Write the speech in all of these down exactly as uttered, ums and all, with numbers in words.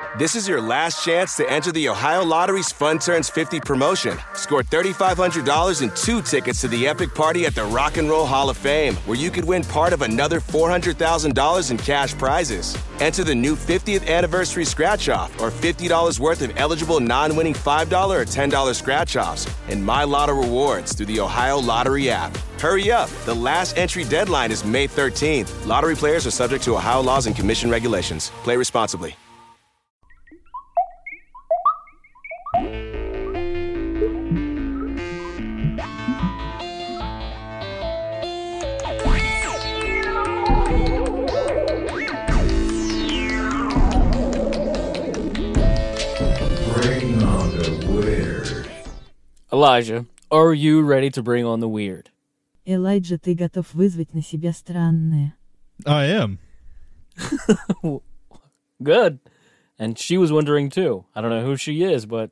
This is your last chance to enter the Ohio Lottery's Fun Turns fifty promotion. Score three thousand five hundred dollars and two tickets to the epic party at the Rock and Roll Hall of Fame, where you could win part of another four hundred thousand dollars in cash prizes. Enter the new fiftieth anniversary scratch-off or fifty dollars worth of eligible non-winning five dollars or ten dollars scratch-offs and My Lotto rewards through the Ohio Lottery app. Hurry up. The last entry deadline is May thirteenth. Lottery players are subject to Ohio laws and commission regulations. Play responsibly. Elijah, are you ready to bring on the weird? Элайджа, ты готов вызвать на себя странное? I am. Good. And she was wondering too. I don't know who she is, but...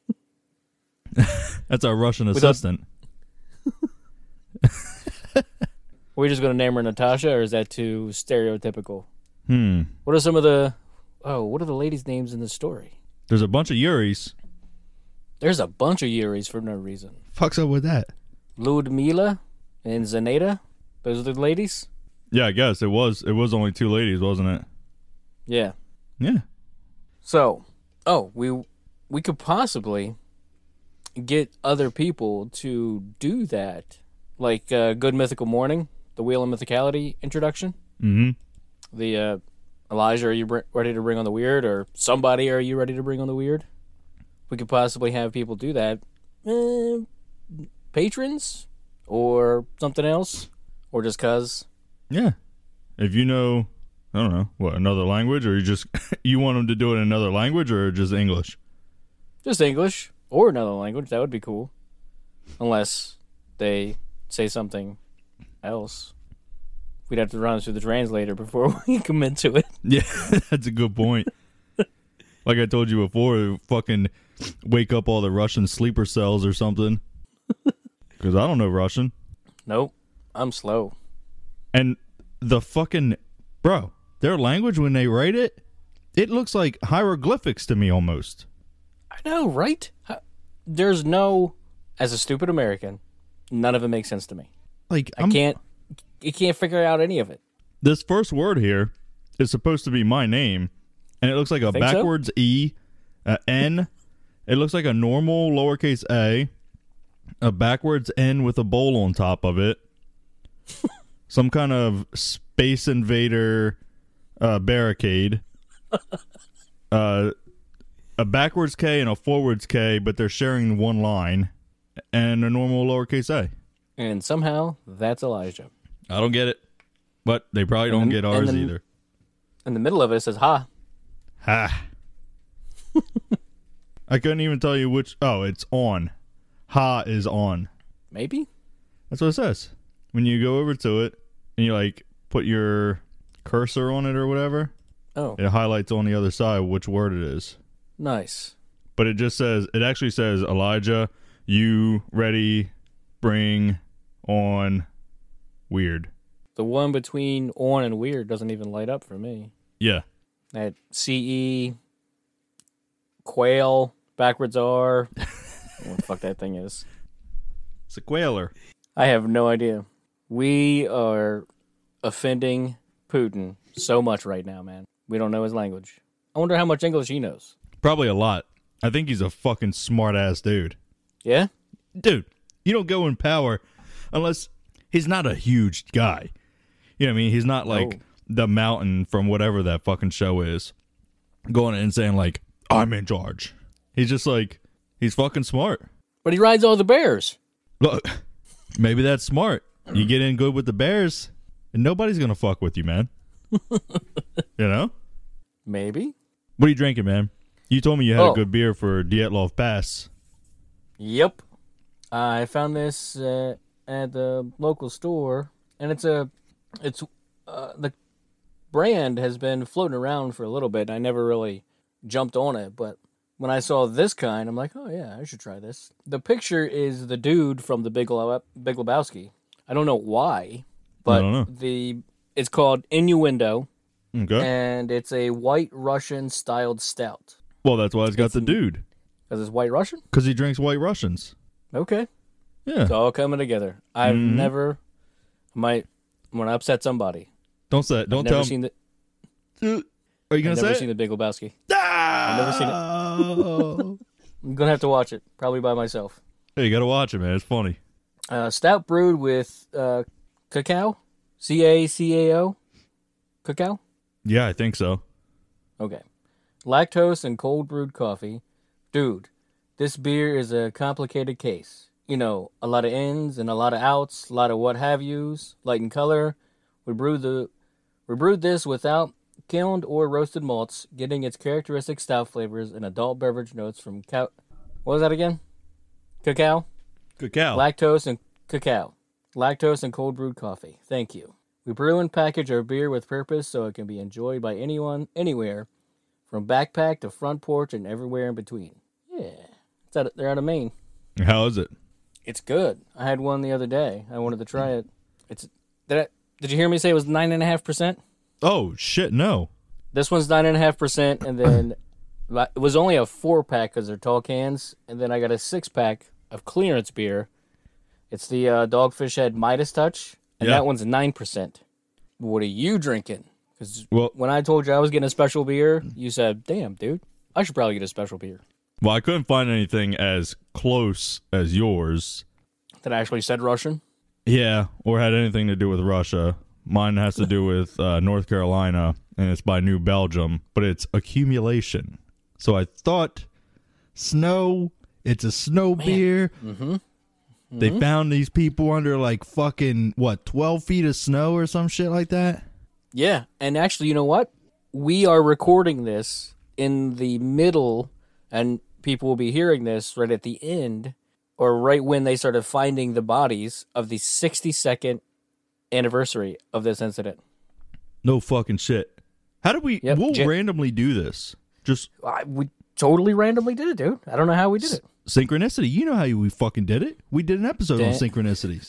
That's our Russian Without- assistant. Are we just going to name her Natasha, or is that too stereotypical? Hmm. What are some of the... Oh, what are the ladies' names in the story? There's a bunch of Yuris. There's a bunch of Yuris for no reason. Fuck's up with that? Ludmila and Zaneta? Those are the ladies? Yeah, I guess it was. It was only two ladies, wasn't it? Yeah. Yeah. So, oh, we we could possibly get other people to do that. Like uh, Good Mythical Morning, the Wheel of Mythicality introduction. Mm-hmm. The uh, Elijah, are you br- ready to bring on the weird? Or somebody, are you ready to bring on the weird? We could possibly have people do that. Eh, patrons? Or something else? Or just cuz? Yeah. If you know, I don't know, what, another language? Or you just, you want them to do it in another language or just English? Just English. Or another language. That would be cool. Unless they say something else. We'd have to run through the translator before we commit to it. Yeah, that's a good point. Like I told you before, fucking wake up all the Russian sleeper cells or something. Because I don't know Russian. Nope. I'm slow. And the fucking, bro, their language when they write it, it looks like hieroglyphics to me almost. I know, right? How- There's no, as a stupid American, none of it makes sense to me. Like I I'm, can't, you can't figure out any of it. This first word here is supposed to be my name, and it looks like a Think so? backwards E, a N. It looks like a normal lowercase a, a backwards N with a bowl on top of it. Some kind of Space Invader uh, barricade. uh, a backwards K and a forwards K, but they're sharing one line, and a normal lowercase a. And somehow, that's Elijah. I don't get it, but they probably don't And- get and ours then- either. In the middle of it, it says, ha. Ha. I couldn't even tell you which. Oh, it's on. Ha is on. Maybe? That's what it says. When you go over to it and you like put your cursor on it or whatever, Oh, it highlights on the other side which word it is. nice. But it just says, it actually says, Elijah, you ready, bring on weird. The one between on and weird doesn't even light up for me. Yeah. That C E, quail, backwards R. What the fuck that thing is. It's a quailer. I have no idea. We are offending Putin so much right now, man. We don't know his language. I wonder how much English he knows. Probably a lot. I think he's a fucking smart ass dude. Yeah? Dude, you don't go in power unless he's not a huge guy. You know what I mean? He's not like No. the mountain from whatever that fucking show is. Going in and saying like, I'm in charge. He's just like, he's fucking smart. But he rides all the bears. Look, maybe that's smart. You get in good with the Bears and nobody's going to fuck with you, man. You know? Maybe. What are you drinking, man? You told me you had Oh. a good beer for Dietlov Pass. Yep. I found this uh, at the local store, and it's a, it's, uh, the brand has been floating around for a little bit. I never really jumped on it, but when I saw this kind, I'm like, oh yeah, I should try this. The picture is the dude from the Big, Le- Big Lebowski. I don't know why, but I don't know. the it's called Innuendo. Okay. and it's a White Russian styled stout. Well, that's why it's got It's the n- dude. Because it's White Russian? Because he drinks White Russians. Okay. Yeah. It's all coming together. I've Mhm. never, might, I'm going to upset somebody. Don't say it. Don't I've never tell seen the, him. Are you going I've to never say seen it? the Big Lebowski. I've never seen it. I'm going to have to watch it, probably by myself. Hey, you got to watch it, man. It's funny. Uh, stout brewed with uh, cacao? C A C A O? Cacao? Yeah, I think so. Okay. Lactose and cold brewed coffee. Dude, this beer is a complicated case. You know, a lot of ins and a lot of outs, a lot of what have yous, light in color. We brewed the we brewed this without kilned or roasted malts, getting its characteristic stout flavors and adult beverage notes from cow. What was that again? Cacao, Cacao. lactose, and cacao. Lactose and cold brewed coffee. Thank you. We brew and package our beer with purpose so it can be enjoyed by anyone, anywhere, from backpack to front porch and everywhere in between. Yeah, it's out of, they're out of Maine. How is it? It's good. I had one the other day. I wanted to try it. It's did I, did you hear me say it was nine and a half percent? Oh, shit, no. This one's nine and a half percent, and then it was only a four pack because they're tall cans, and then I got a six pack of clearance beer. It's the uh, Dogfish Head Midas Touch, and Yeah. that one's nine percent. What are you drinking? Because Well, when I told you I was getting a special beer, you said, "Damn, dude, I should probably get a special beer." well, I couldn't find anything as close as yours. That actually said Russian. Yeah, or had anything to do with Russia. Mine has to do with uh, North Carolina, and it's by New Belgium, but it's accumulation. So I thought snow, it's a snow beer. Mm-hmm. They found these people under like fucking, what, twelve feet of snow or some shit like that? Yeah, and actually, you know what? We are recording this in the middle, and people will be hearing this right at the end, or right when they started finding the bodies of the sixty-second anniversary of this incident. No fucking shit. How did we, Yep, we'll Jan- randomly do this. Just I, we totally randomly did it, dude. I don't know how we did it. synchronicity. You know how we fucking did it. We did an episode on Dan- synchronicities.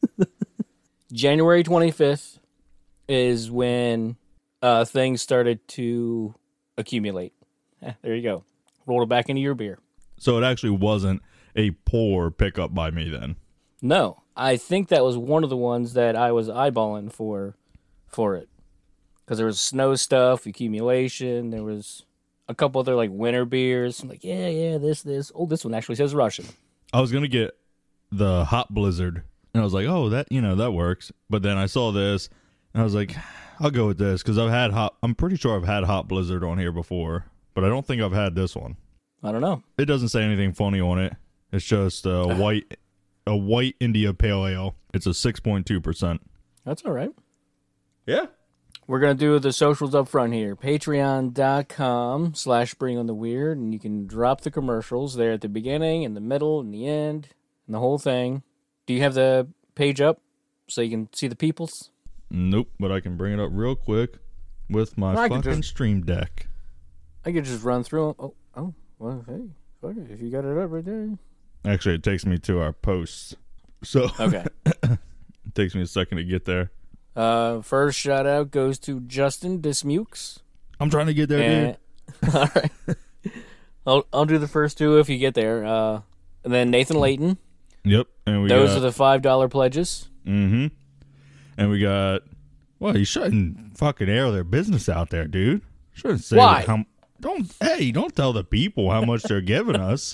January twenty-fifth is when uh, things started to accumulate. Eh, there you go. Rolled it back into your beer. So it actually wasn't a poor pickup by me then. No, I think that was one of the ones that I was eyeballing for, for it, because there was snow stuff, accumulation. There was a couple other like winter beers. I'm like, yeah, yeah, this, this. Oh, this one actually says Russian. I was gonna get the hot blizzard, and I was like, "Oh, that you know that works." But then I saw this, and I was like, "I'll go with this," because I've had hot. I'm pretty sure I've had hot blizzard on here before, but I don't think I've had this one. I don't know. It doesn't say anything funny on it. It's just a white, a white India Pale Ale. It's a six point two percent. That's all right. Yeah. We're going to do the socials up front here. Patreon.com slash Bring on the Weird, and you can drop the commercials there at the beginning, in the middle, and the end, and the whole thing. Do you have the page up so you can see the peoples? Nope, but I can bring it up real quick with my I can fucking just- Stream Deck. I could just run through them. Oh, oh, well, hey, fuck it, if you got it up right there. Actually, it takes me to our posts, so Okay. it takes me a second to get there. Uh, first shout out goes to Justin Dismukes. I'm trying to get there, dude. And, all right. I'll, I'll do the first two if you get there. Uh, and then Nathan Layton. Yep, and we Those got, are the five dollar pledges. mm-hmm. And we got. Well, you shouldn't fucking air their business out there, dude. Shouldn't say Why? how. Don't hey, don't tell the people how much they're giving us.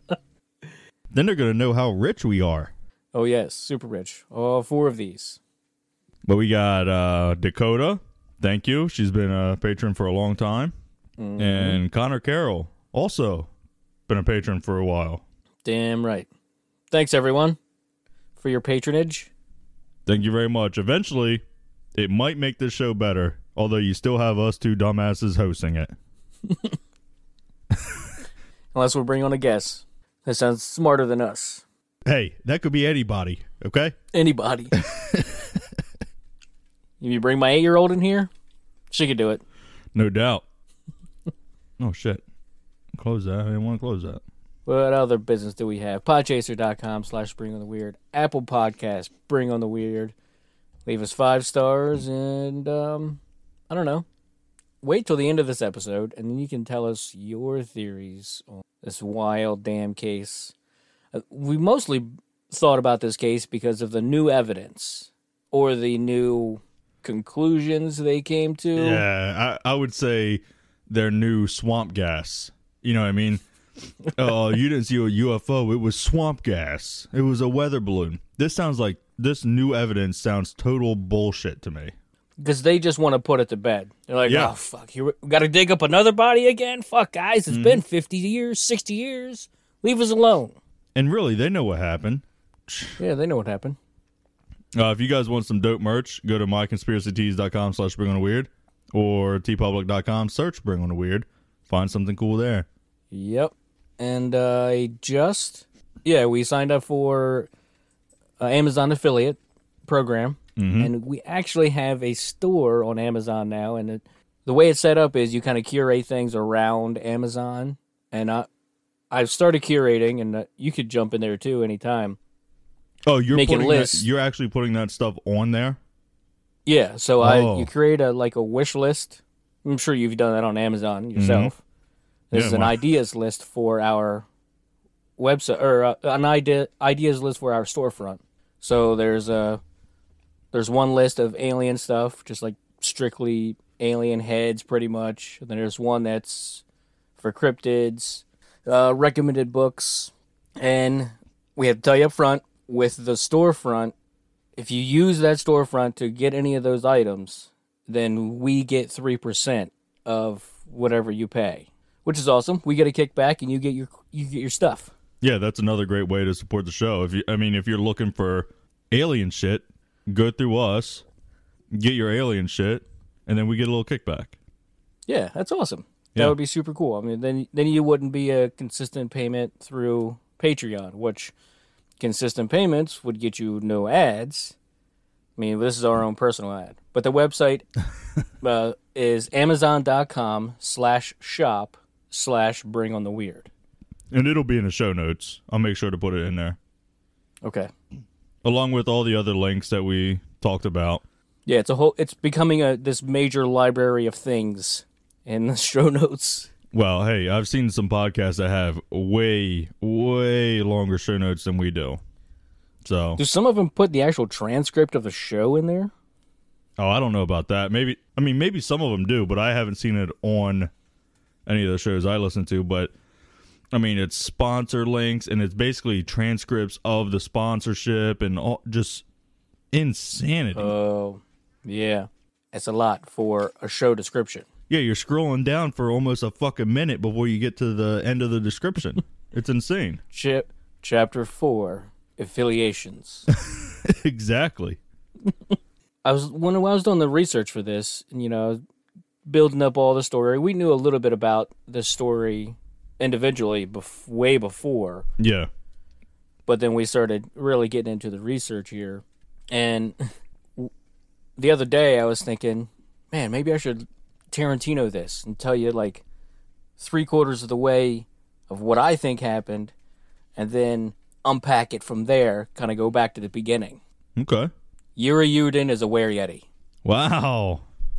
Then they're gonna know how rich we are. Oh, yes, super rich. All four of these. But we got uh, Dakota. Thank you. She's been a patron for a long time. Mm-hmm. And Connor Carroll, also been a patron for a while. Damn right. Thanks, everyone, for your patronage. Thank you very much. Eventually, it might make this show better, although you still have us two dumbasses hosting it. Unless we bring on a guest that sounds smarter than us. Hey, that could be anybody, okay? Anybody. If you bring my eight-year-old in here, she could do it. No doubt. Oh, shit. Close that. I didn't want to close that. What other business do we have? Podchaser.com slash Bring on the Weird. Apple Podcast, Bring on the Weird. Leave us five stars and, um, I don't know. wait till the end of this episode, and then you can tell us your theories on this wild damn case. Uh, we mostly thought about this case because of the new evidence or the new conclusions they came to. Yeah, I, I would say their new swamp gas. You know what I mean? Oh, you didn't see a U F O. It was swamp gas. It was a weather balloon. This sounds like, this new evidence sounds total bullshit to me. Because they just want to put it to bed. They're like, Yeah. oh, fuck, here we got to dig up another body again? Fuck, guys, it's Mm-hmm. been fifty years, sixty years. Leave us alone. And really, they know what happened. Yeah, they know what happened. Uh, if you guys want some dope merch, go to my conspiracy tees dot com slash bring on a weird or t public dot com, search bring on a weird. Find something cool there. Yep. And uh, I just, yeah, we signed up for uh, Amazon affiliate program. Mm-hmm. And we actually have a store on Amazon now. And it, the way it's set up is you kind of curate things around Amazon. And I, I've started curating, and uh, you could jump in there too anytime. Oh, you're Making putting that, lists. you're actually putting that stuff on there? Yeah, so Oh. I you create a like a wish list. I'm sure you've done that on Amazon yourself. This Yeah, is an my- ideas list for our website, or uh, an idea ideas list for our storefront. So there's a there's one list of alien stuff, just like strictly alien heads, pretty much. And then there's one that's for cryptids, uh, recommended books, and we have to tell you up front with the storefront. If you use that storefront to get any of those items, then we get three percent of whatever you pay, which is awesome. We get a kickback, and you get your you get your stuff. Yeah, that's another great way to support the show. If you, I mean, if you're looking for alien shit, go through us, get your alien shit, and then we get a little kickback. Yeah, that's awesome. Yeah. That would be super cool. I mean, then then you wouldn't be a consistent payment through Patreon, which consistent payments would get you no ads. I mean, this is our own personal ad. But the website uh, is amazon.com slash shop slash bring on the weird. And it'll be in the show notes. I'll make sure to put it in there, Okay. along with all the other links that we talked about. Yeah, it's a whole. It's becoming a this major library of things in the show notes. Well, hey, I've seen some podcasts that have way, way longer show notes than we do. So, Do some of them put the actual transcript of the show in there? oh, I don't know about that. Maybe, I mean, maybe some of them do, but I haven't seen it on any of the shows I listen to. But, I mean, it's sponsor links, and it's basically transcripts of the sponsorship and all, just insanity. Oh, yeah. It's a lot for a show description. Yeah, you're scrolling down for almost a fucking minute before you get to the end of the description. It's insane. Chip, chapter four, affiliations. Exactly. I was when I was doing the research for this, and you know, building up all the story. We knew a little bit about the story individually, bef- way before. Yeah. But then we started really getting into the research here, and the other day I was thinking, man, maybe I should Tarantino this and tell you like three quarters of the way of what I think happened, and then unpack it from there, kind of go back to the beginning. Okay. Yuri Yudin is a Were Yeti. Wow.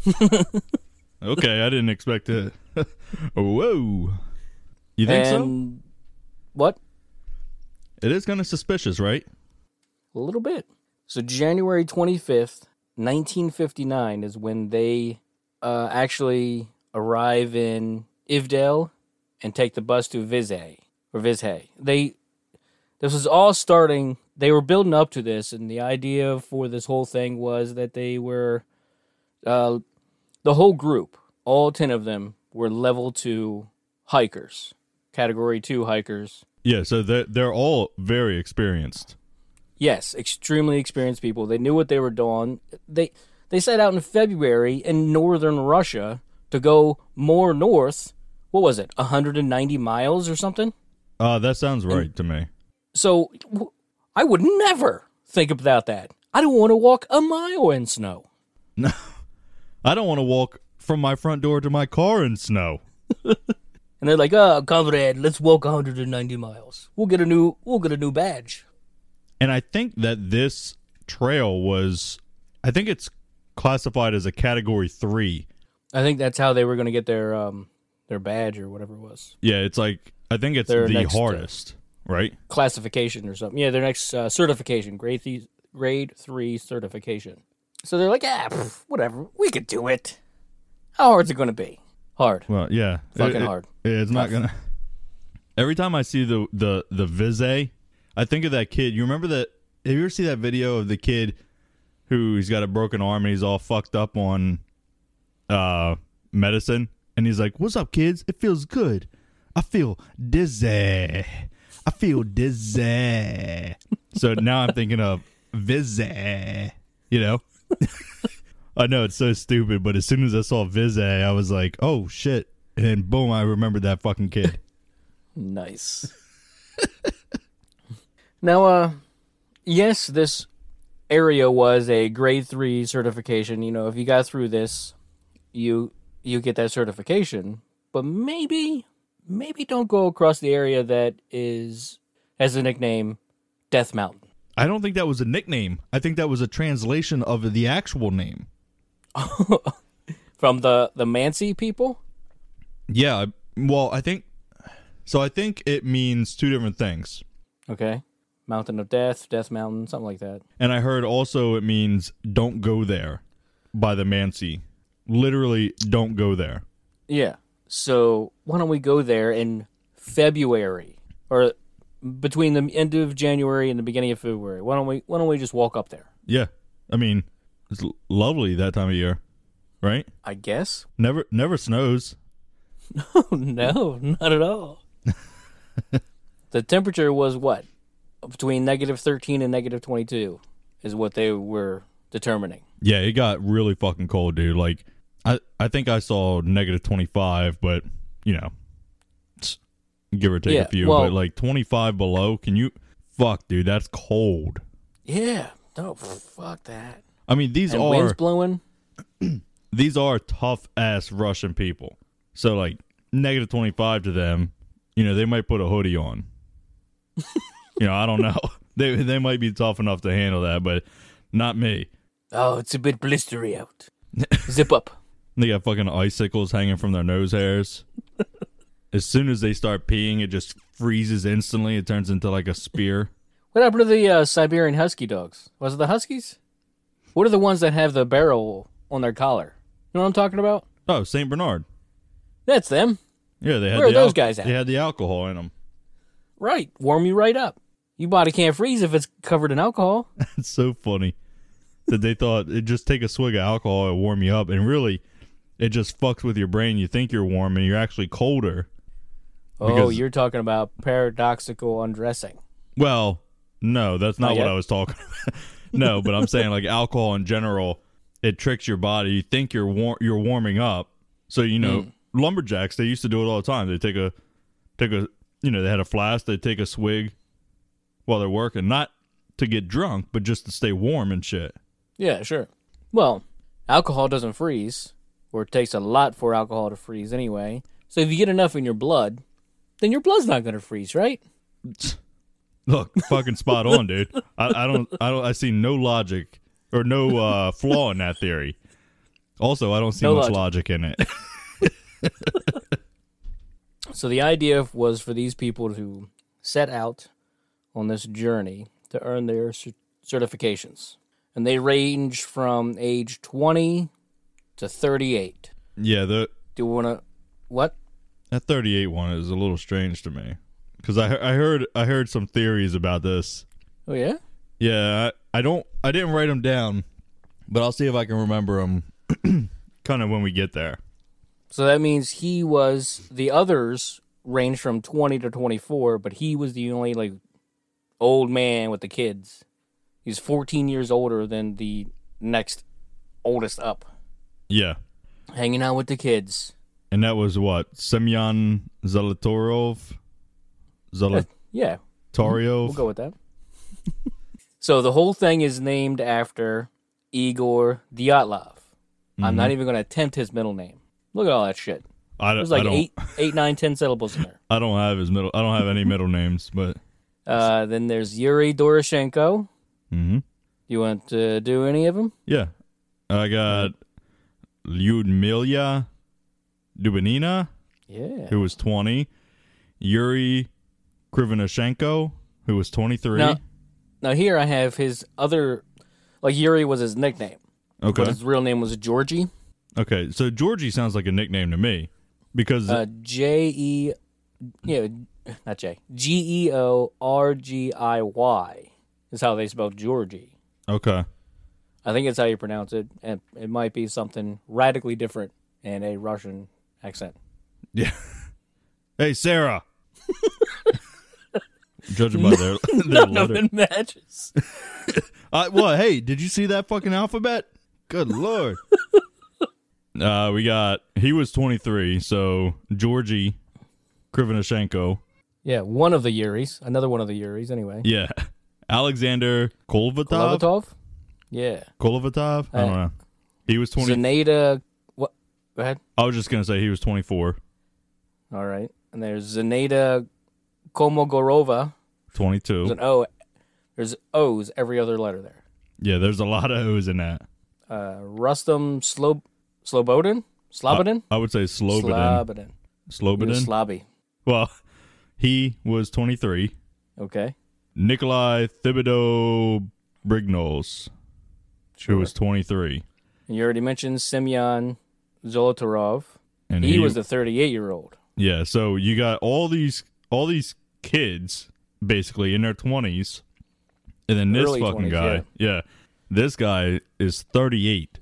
Okay, I didn't expect it. Whoa. You think and what? so? It is kind of suspicious, right? A little bit. So January twenty-fifth, nineteen fifty-nine is when they uh, actually arrive in Ivdale and take the bus to Vizhay, or Vizhay. They, this was all starting, they were building up to this, and the idea for this whole thing was that they were, uh, the whole group, all ten of them, were level two hikers, category two hikers. Yeah, so they're, they're all very experienced. Yes, extremely experienced people. They knew what they were doing. They they set out in February in northern Russia to go more north. What was it, one hundred ninety miles or something? Uh, that sounds right to me. So w- I would never think about that. I don't want to walk a mile in snow. No, I don't want to walk from my front door to my car in snow. And they're like, "Oh, comrade, let's walk one hundred ninety miles. We'll get a new we'll get a new badge." And I think that this trail was, I think it's classified as a category three. I think that's how they were going to get their um their badge or whatever it was. Yeah, it's like I think it's Their the next, uh, hardest, right? Classification or something. Yeah, their next uh, certification, grade th- grade three certification. So they're like, ah, pff, whatever, we could do it. How hard's it going to be? Hard. Well, yeah, Fucking It- it- hard. It's not Tough. gonna. Every time I see the the the Vise, I think of that kid. You remember that? Have you ever seen that video of the kid who he's got a broken arm and he's all fucked up on uh medicine, and he's like, "What's up, kids? It feels good. I feel dizzy. I feel dizzy." So now I'm thinking of Vise. You know. I know it's so stupid, but as soon as I saw Vise, I was like, "Oh shit!" And then boom, I remembered that fucking kid. Nice. Now, uh, yes, this area was a grade three certification. You know, if you got through this, you you get that certification. But maybe, maybe don't go across the area that is has the nickname Death Mountain. I don't think that was a nickname. I think that was a translation of the actual name. From the the Mansi people. Yeah, I- well, I think so. I think it means two different things. Okay, Mountain of Death, Death Mountain, something like that. And I heard also it means "don't go there" by the Mansi. Literally, don't go there. Yeah. So why don't we go there in February or between the end of January and the beginning of February? Why don't we Why don't we just walk up there? Yeah, I mean, it's l- lovely that time of year, right? I guess. Never, never snows. No, not at all. The temperature was what? Between negative thirteen and negative twenty-two is what they were determining. Yeah, it got really fucking cold, dude. Like, I, I think I saw negative twenty-five, but, you know, it's give or take Yeah, a few. well- but, like, twenty-five below, can you... Fuck, dude, that's cold. Yeah. No, fuck that. I mean, these And are winds blowing. these are tough-ass Russian people. So, like, negative twenty-five to them, you know, they might put a hoodie on. You know, I don't know. They they might be tough enough to handle that, but not me. Oh, it's a bit blistery out. Zip up. They got fucking icicles hanging from their nose hairs. As soon as they start peeing, it just freezes instantly. It turns into like a spear. What happened to the uh, Siberian Husky dogs? Was it the Huskies? What are the ones that have the barrel on their collar? You know what I'm talking about? Oh, Saint Bernard. That's them. Yeah, they had Where are the those guys at? They had the alcohol in them. Right. Warm you right up. Your body can't freeze if it's covered in alcohol. It's so funny that they thought it'd just take a swig of alcohol and warm you up, and really, it just fucks with your brain. You think you're warm, and you're actually colder. Oh, Because- you're talking about paradoxical undressing. Well, no, that's not Not what yet? I was talking about. No, but I'm saying like alcohol in general, it tricks your body. You think you're war- you're warming up. So, you know, lumberjacks, they used to do it all the time. They take a take a you know, they had a flask, they take a swig while they're working, not to get drunk, but just to stay warm and shit. Yeah, sure. Well, alcohol doesn't freeze, or it takes a lot for alcohol to freeze anyway. So if you get enough in your blood, then your blood's not going to freeze, right? Look, fucking spot on, dude. I, I don't I don't I see no logic or no uh, flaw in that theory. Also, I don't see No much logic. logic in it. So the idea was for these people to set out on this journey to earn their cer- certifications. And they range from age twenty to thirty-eight. Yeah, the Do you want to... What? that thirty-eight one is a little strange to me because I I heard I heard some theories about this. Oh, yeah? Yeah, I, I don't I didn't write them down, but I'll see if I can remember them kind of when we get there. So that means he was... The others ranged from twenty to twenty-four, but he was the only, like, old man with the kids. He's fourteen years older than the next oldest up. Yeah, Hanging out with the kids. and that was what Semyon Zolotarov, Zolotaryov. Yeah, we'll go with that. So the whole thing is named after Igor Dyatlov. I'm not even going to attempt his middle name. Look at all that shit. I don't. There's like I don't, eight, eight, nine, ten syllables in there. I don't have his middle. I don't have any middle names, but Uh, then there's Yuri Doroshenko. hmm You want to do any of them? yeah, I got Lyudmila Dubinina, Yeah. who was twenty. Yuri Krivonishenko, who was twenty-three. Now, now here I have his other, like Yuri was his nickname. Okay. But his real name was Georgie. Okay, so Georgie sounds like a nickname to me because Uh, J E, yeah, not J. G E O R G I Y is how they spell Georgie. okay, I think it's how you pronounce it, and it might be something radically different in a Russian accent. yeah. Hey, Sarah. Judging by their, their None of letter. it matches. Uh, what? Hey, did you see that fucking alphabet? Good lord. Uh, we got, he was twenty-three, so Georgie Krivonishenko. Yeah, one of the Yuris, another one of the Yuris, anyway. Yeah. Alexander Kolvatov? Kolovatov? Yeah. Kolovatov? I don't Uh, know. He was twenty. Zaneta, what? Go ahead. I was just going to say he was twenty-four. All right. And there's Zaneta Komogorova. twenty-two. There's an O. There's O's every other letter there. Yeah, there's a lot of O's in that. Uh, Rustam Slob Slobodin? Slobodin? I would say Slobodin. Slobodin. Slobodin? Slobby. Well, he was twenty-three. Okay. Nikolai Thibodeau Brignoles, who was twenty-three. And you already mentioned Semyon Zolotarov. And He, was the thirty-eight-year-old. Yeah, so you got all these all these kids basically in their twenties, and then this Early fucking twenties, guy, yeah. this guy is thirty-eight.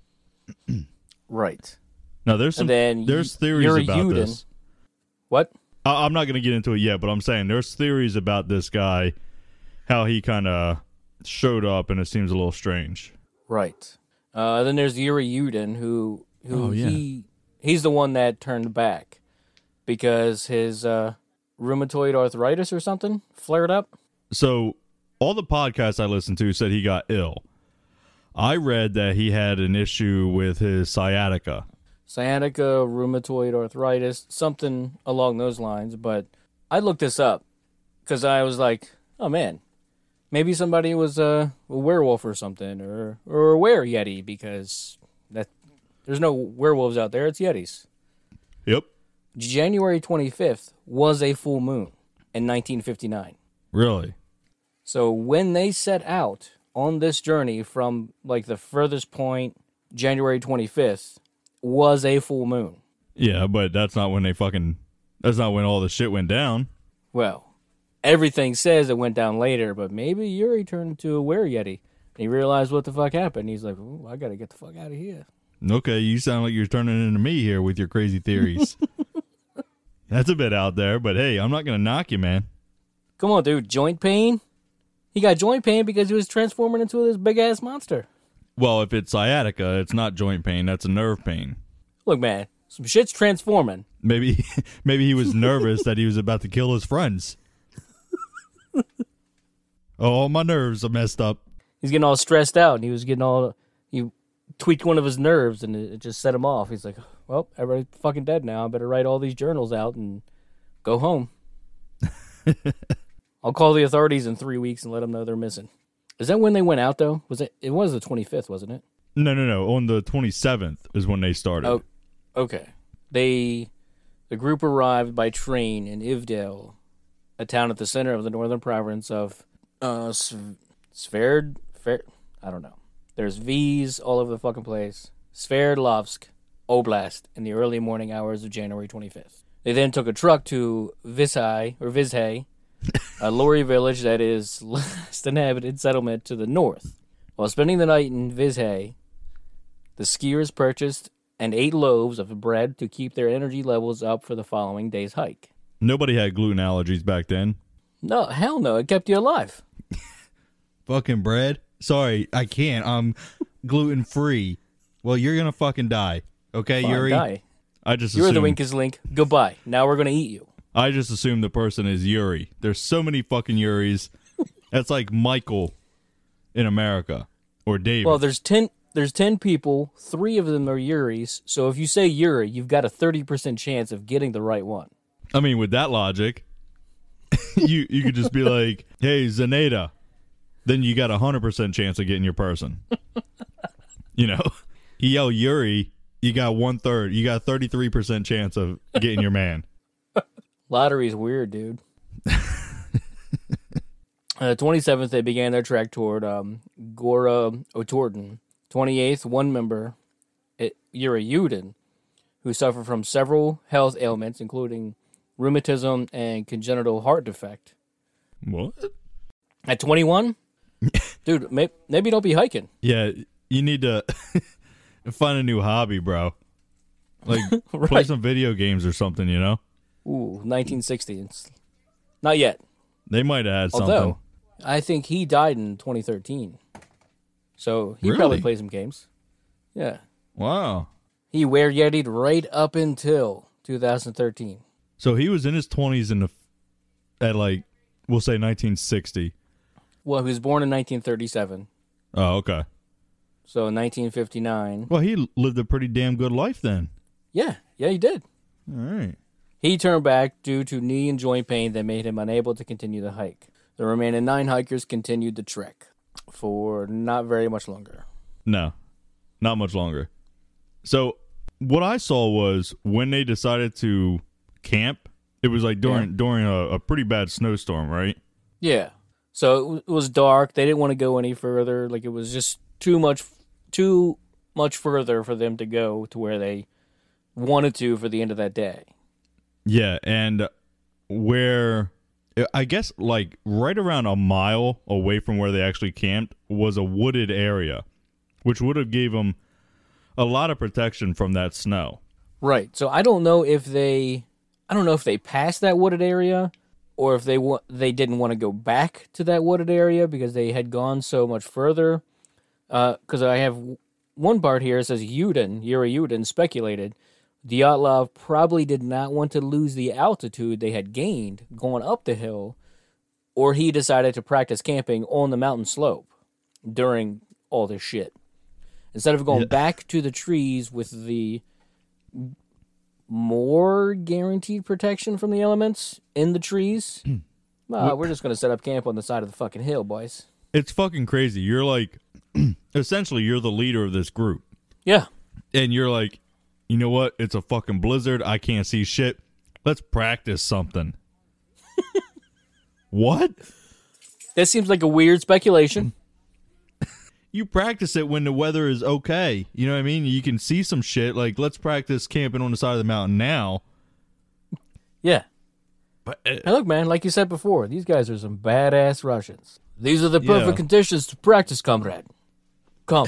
Right. Now there's some And then there's y- theories Yuri about Yudin. this. What? I, I'm not going to get into it yet, but I'm saying there's theories about this guy, how he kind of showed up, and it seems a little strange. Right. Uh, then there's Yuri Yudin, who who Oh, yeah. he he's the one that turned back because his uh, rheumatoid arthritis or something flared up. So all the podcasts I listened to said he got ill. I read that he had an issue with his sciatica. Sciatica, rheumatoid arthritis, something along those lines. But I looked this up because I was like, oh man, maybe somebody was uh, a werewolf or something, or or a were yeti, because that there's no werewolves out there. It's yetis. Yep. January twenty-fifth was a full moon in nineteen fifty-nine. Really? So when they set out on this journey from like the furthest point, January twenty-fifth, was a full moon. Yeah, but that's not when they fucking. That's not when all the shit went down. Well, everything says it went down later, but maybe Yuri turned into a were yeti. And he realized what the fuck happened. He's like, "Ooh, I gotta get the fuck out of here." Okay, you sound like you're turning into me here with your crazy theories. That's a bit out there, but hey, I'm not gonna knock you, man. Come on, dude. Joint pain? He got joint pain because he was transforming into this big ass monster. Well, if it's sciatica, it's not joint pain. That's a nerve pain. Look, man, some shit's transforming. Maybe, maybe he was nervous that he was about to kill his friends. Oh, my nerves are messed up. He's getting all stressed out, and he was getting all he tweaked one of his nerves, and it, it just set him off. He's like, "Well, everybody's fucking dead now. I better write all these journals out and go home. I'll call the authorities in three weeks and let them know they're missing." Is that when they went out though? Was it? It was the twenty-fifth, wasn't it? No, no, no. On the twenty-seventh is when they started. Oh, okay. They the group arrived by train in Ivdel, a town at the center of the northern province of uh, Sv- Sverd. Fer- I don't know. There's V's all over the fucking place. Sverdlovsk Oblast in the early morning hours of January twenty-fifth. They then took a truck to Vizhai, or Vizhay, a Lori village that is last inhabited settlement to the north. While spending the night in Vizhay, the skiers purchased and ate loaves of bread to keep their energy levels up for the following day's hike. Nobody had gluten allergies back then. No, hell no, it kept you alive. Fucking bread? Sorry, I can't. I'm gluten free. Well, you're gonna fucking die. Okay, Fine, Yuri? die. I just You're the assumed, Winkus Link. Goodbye. Now we're going to eat you. I just assumed the person is Yuri. There's so many fucking Yuris. That's like Michael in America. Or David. Well, there's ten There's ten people. Three of them are Yuris. So if you say Yuri, you've got a thirty percent chance of getting the right one. I mean, with that logic, you you could just be like, hey, Zaneta. Then you got a one hundred percent chance of getting your person. You know? You yell Yuri, you got one third. You got a thirty-three percent chance of getting your man. Lottery's weird, dude. uh, twenty-seventh, they began their trek toward um, Gora Otorden. twenty-eighth, one member, Uriuden, who suffered from several health ailments, including rheumatism and congenital heart defect. What? At twenty-one, dude, may- maybe don't be hiking. Yeah, you need to find a new hobby, bro. Like, Right. play some video games or something, you know? Ooh, nineteen sixty. It's not yet. They might have had something. Although, I think he died in twenty thirteen. So he Really? probably played some games. Yeah. Wow. He were Yeti'd right up until two thousand thirteen. So he was in his twenties in the, at like, we'll say nineteen sixty. Well, he was born in nineteen thirty-seven. Oh, okay. So in nineteen fifty-nine. Well, he lived a pretty damn good life then. Yeah, yeah, he did. All right. He turned back due to knee and joint pain that made him unable to continue the hike. The remaining nine hikers continued the trek for not very much longer. No, not much longer. So what I saw was when they decided to camp, it was like during Yeah. during a, a pretty bad snowstorm, right? Yeah. So it, w- it was dark. They didn't want to go any further. Like, it was just too much, too much further for them to go to where they wanted to for the end of that day. Yeah, and where I guess like right around a mile away from where they actually camped was a wooded area, which would have gave them a lot of protection from that snow. Right. So I don't know if they, I don't know if they passed that wooded area, or if they wa- they didn't want to go back to that wooded area because they had gone so much further. Because I have one part here that says Uden, Yuri Uden speculated Dyatlov probably did not want to lose the altitude they had gained going up the hill, or he decided to practice camping on the mountain slope during all this shit. Instead of going Yeah. back to the trees with the more guaranteed protection from the elements in the trees, well, we're just going to set up camp on the side of the fucking hill, boys. It's fucking crazy. You're like, essentially, you're the leader of this group. Yeah. And you're like, you know what? It's a fucking blizzard. I can't see shit. Let's practice something. What? That seems like a weird speculation. You practice it when the weather is okay. You know what I mean? You can see some shit. Like, let's practice camping on the side of the mountain now. Yeah. But uh, Hey, look, man, like you said before, these guys are some badass Russians. These are the perfect Yeah. conditions to practice, comrade. Come.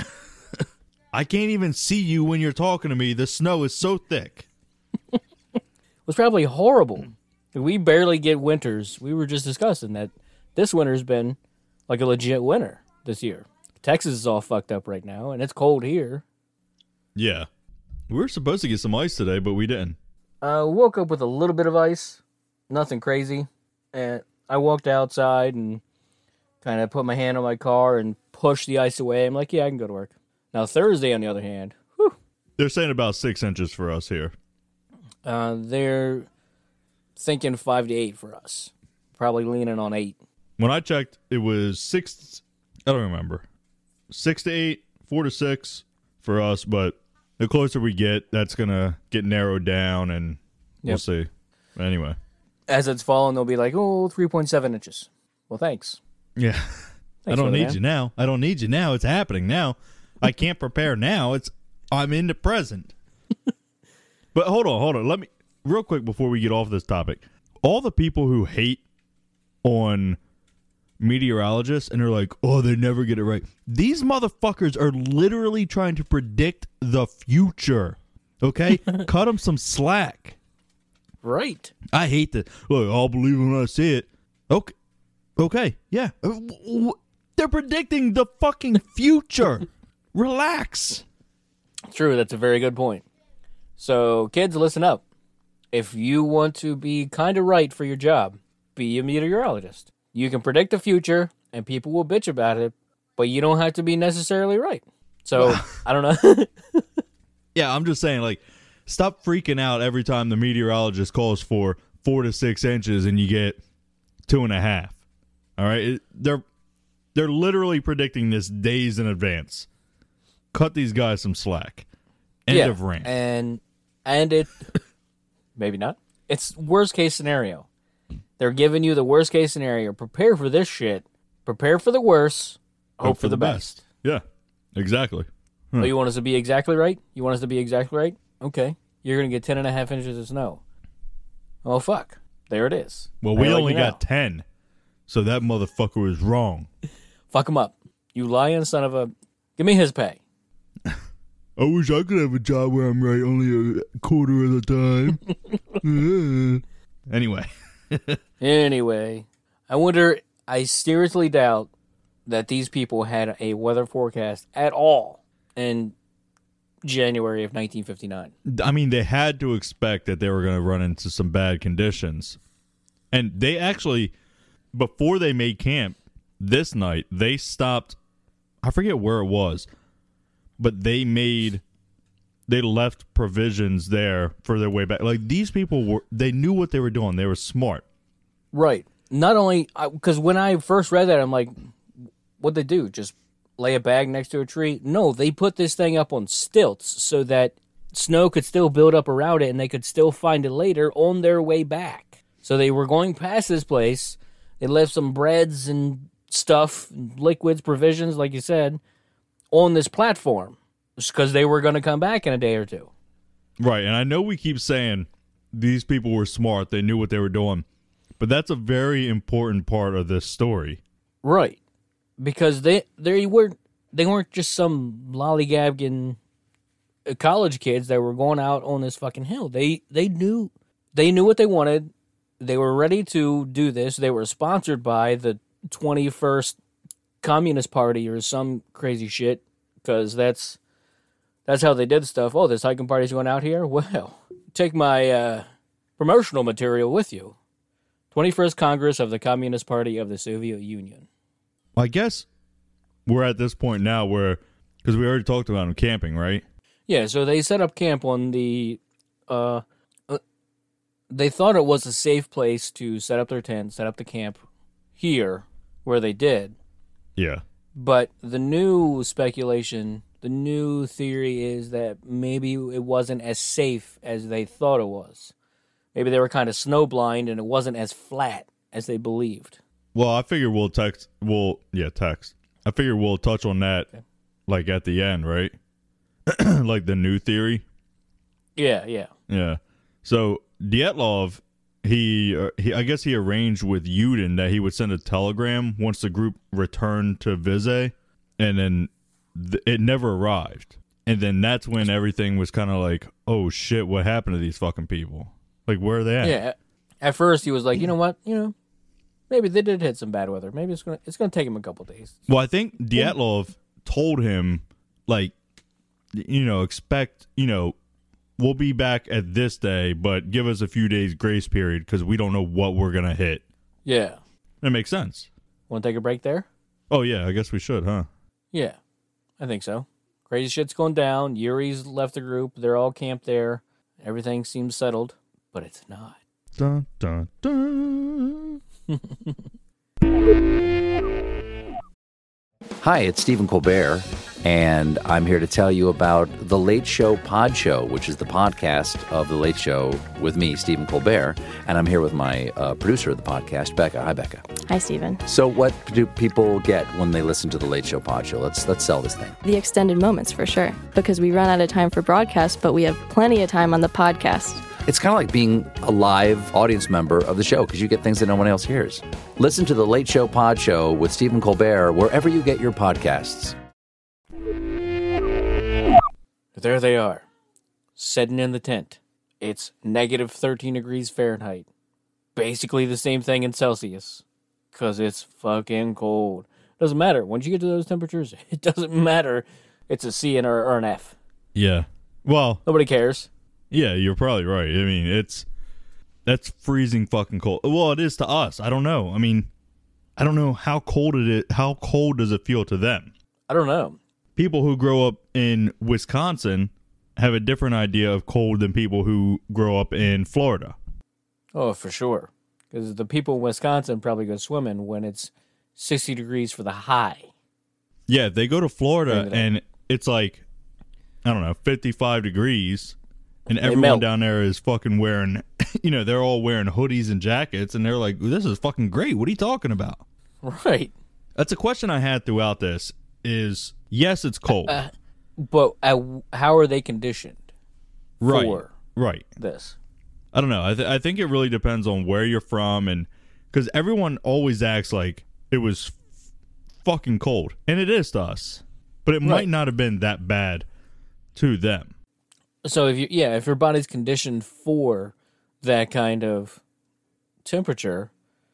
I can't even see you when you're talking to me. The snow is so thick. It was probably horrible. We barely get winters. We were just discussing that this winter's been like a legit winter this year. Texas is all fucked up right now, and it's cold here. Yeah. We were supposed to get some ice today, but we didn't. I woke up with a little bit of ice, nothing crazy, and I walked outside and kind of put my hand on my car and pushed the ice away. I'm like, yeah, I can go to work. Now, Thursday, on the other hand, whew, They're saying about six inches for us here. uh, they're thinking five to eight for us. Probably leaning on eight. When I checked, it was six. I don't remember. Six to eight, four to six for us, but the closer we get, that's going to get narrowed down, and we'll Yep. see. Anyway. As it's falling, they'll be like, oh, three point seven inches. Well, thanks. Yeah. I Thanks, don't weatherman. need you now. I don't need you now. It's happening now. I can't prepare now. It's I'm in the present. But hold on, hold on. Let me real quick before we get off this topic. All the people who hate on meteorologists and are like, "Oh, they never get it right." These motherfuckers are literally trying to predict the future. Okay? Cut them some slack. Right. I hate that. Look, I'll believe it when I see it. Okay. Okay. Yeah. Uh, w- w- They're predicting the fucking future. Relax. True, that's a very good point. So, kids, listen up. If you want to be kind of right for your job, be a meteorologist. You can predict the future, and people will bitch about it, but you don't have to be necessarily right. So, I don't know. Yeah, I'm just saying, like, stop freaking out every time the meteorologist calls for four to six inches and you get two and a half. All right? It, they're they're literally predicting this days in advance. Cut these guys some slack. End yeah, of rant. And and it maybe not. It's worst case scenario. They're giving you the worst case scenario. Prepare for this shit. Prepare for the worst. Hope, hope for, for the best. best. Yeah, exactly. Huh. Oh, you want us to be exactly right? You want us to be exactly right? Okay. You're going to get ten and a half inches of snow. Oh, fuck. There it is. Well, we only got ten. So that motherfucker was wrong. Fuck him up. You lying son of a... Give me his pay. I wish I could have a job where I'm right only a quarter of the time. Anyway. Anyway. I wonder... I seriously doubt that these people had a weather forecast at all in January of nineteen fifty-nine. I mean, they had to expect that they were going to run into some bad conditions. And they actually, before they made camp this night, they stopped, I forget where it was, but they made, they left provisions there for their way back. Like, these people were, they knew what they were doing. They were smart. Right. Not only, because when I first read that, I'm like, what'd they do? Just lay a bag next to a tree? No, they put this thing up on stilts so that snow could still build up around it and they could still find it later on their way back. So they were going past this place. They left some breads and stuff, liquids, provisions, like you said, on this platform because they were going to come back in a day or two. Right, and I know we keep saying these people were smart. They knew what they were doing. But that's a very important part of this story. Right. Because they they weren't they weren't just some lollygagging college kids that were going out on this fucking hill. They they knew they knew what they wanted. They were ready to do this. They were sponsored by the twenty-first Communist Party or some crazy shit because that's that's how they did stuff. Oh, this hiking party's going out here? Well, take my uh, promotional material with you. twenty-first Congress of the Communist Party of the Soviet Union. I guess we're at this point now where, because we already talked about camping, right? Yeah, so they set up camp on the, uh, uh, they thought it was a safe place to set up their tent, set up the camp here, where they did. Yeah. But the new speculation, the new theory is that maybe it wasn't as safe as they thought it was. Maybe they were kind of snowblind and it wasn't as flat as they believed. Well, I figure we'll text, we'll, yeah, text. I figure we'll touch on that, okay. Like, at the end, right? Like, the new theory? Yeah, yeah. Yeah. So, Dyatlov, he, uh, he, I guess he arranged with Yudin that he would send a telegram once the group returned to Vizay, and then th- it never arrived. And then that's when everything was kind of like, oh, shit, what happened to these fucking people? Like, where are they at? Yeah. At first, he was like, you know what? You know, maybe they did hit some bad weather. Maybe it's gonna it's gonna take him a couple days. Well, I think Dyatlov told him, like, you know, expect, you know, we'll be back at this day, but give us a few days grace period because we don't know what we're gonna hit. Yeah. That makes sense. Want to take a break there? Oh, yeah, I guess we should, huh? Yeah, I think so. Crazy shit's going down. Yuri's left the group. They're all camped there. Everything seems settled, but it's not. Dun, dun, dun. Hi, it's Stephen Colbert, and I'm here to tell you about The Late Show Pod Show, which is the podcast of The Late Show with me, Stephen Colbert, and I'm here with my uh, producer of the podcast, Becca. Hi, Becca. Hi, Stephen. So what do people get when they listen to The Late Show Pod Show? Let's let's sell this thing. The extended moments, for sure, because we run out of time for broadcast, but we have plenty of time on the podcast. It's kind of like being a live audience member of the show because you get things that no one else hears. Listen to The Late Show Pod Show with Stephen Colbert wherever you get your podcasts. There they are, sitting in the tent. It's negative thirteen degrees Fahrenheit. Basically the same thing in Celsius because it's fucking cold. Doesn't matter. Once you get to those temperatures, it doesn't matter. It's a C and or, or an F. Yeah. Well, nobody cares. Yeah, you're probably right. I mean, it's that's freezing fucking cold. Well, it is to us. I don't know. I mean, I don't know how cold it is. How cold does it feel to them? I don't know. People who grow up in Wisconsin have a different idea of cold than people who grow up in Florida. Oh, for sure. Because the people in Wisconsin probably go swimming when it's sixty degrees for the high. Yeah, they go to Florida and it's like I don't know, fifty-five degrees, and They everyone melt. down there is fucking wearing, you know, they're all wearing hoodies and jackets, and they're like, this is fucking great. What are you talking about? Right. That's a question I had throughout this is, yes, it's cold. Uh, but uh, how are they conditioned right. for Right. this? I don't know. I, th- I think it really depends on where you're from, and because everyone always acts like it was f- fucking cold, and it is to us, but it Right. might not have been that bad to them. So if you, yeah, if your body's conditioned for that kind of temperature,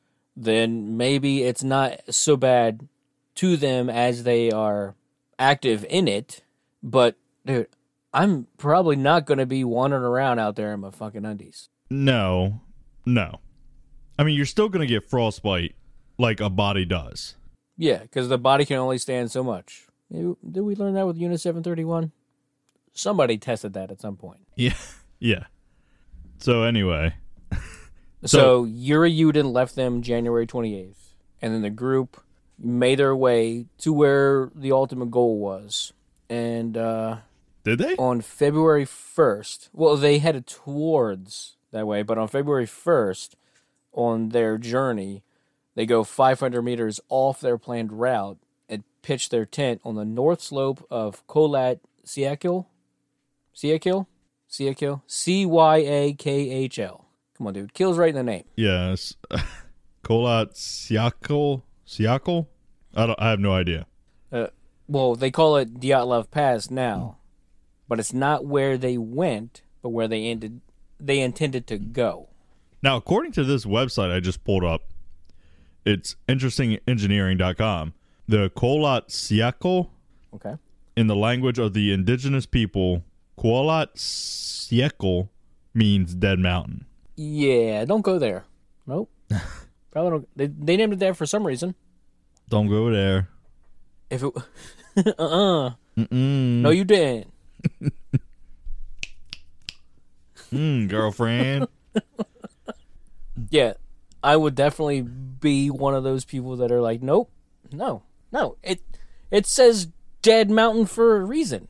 then maybe it's not so bad to them as they are active in it. But dude, I'm probably not going to be wandering around out there in my fucking undies. No, no. I mean, you're still going to get frostbite like a body does. Yeah, because the body can only stand so much. Maybe, did we learn that with Unit seven thirty-one? Somebody tested that at some point. Yeah, yeah. So anyway, So, So- Yuri Yudin left them January twenty-eighth, and then the group made their way to where the ultimate goal was. And uh, did they? on February first, well, they headed towards that way, but on February first, on their journey, they go five hundred meters off their planned route and pitch their tent on the north slope of Kholat Syakhl. Syakhl? Syakhl? C Y A K H L. Come on, dude. Kill's right in the name. Yes. Kholat Syakhl? Syakhl? I don't. I have no idea. Uh, well, they call it Dyatlov Pass now, but it's not where they went, but where they ended. They intended to go. Now, according to this website I just pulled up, it's interesting engineering dot com. The Kholat Syakhl, Okay. in the language of the indigenous people, Kholat Syakhl means dead mountain. Yeah, don't go there. Nope. Probably don't. They, they named it that for some reason. Don't go there. If it, uh, uh Mm-mm. no, you didn't. Mm, girlfriend. Yeah, I would definitely be one of those people that are like, nope, no, no. It it says dead mountain for a reason.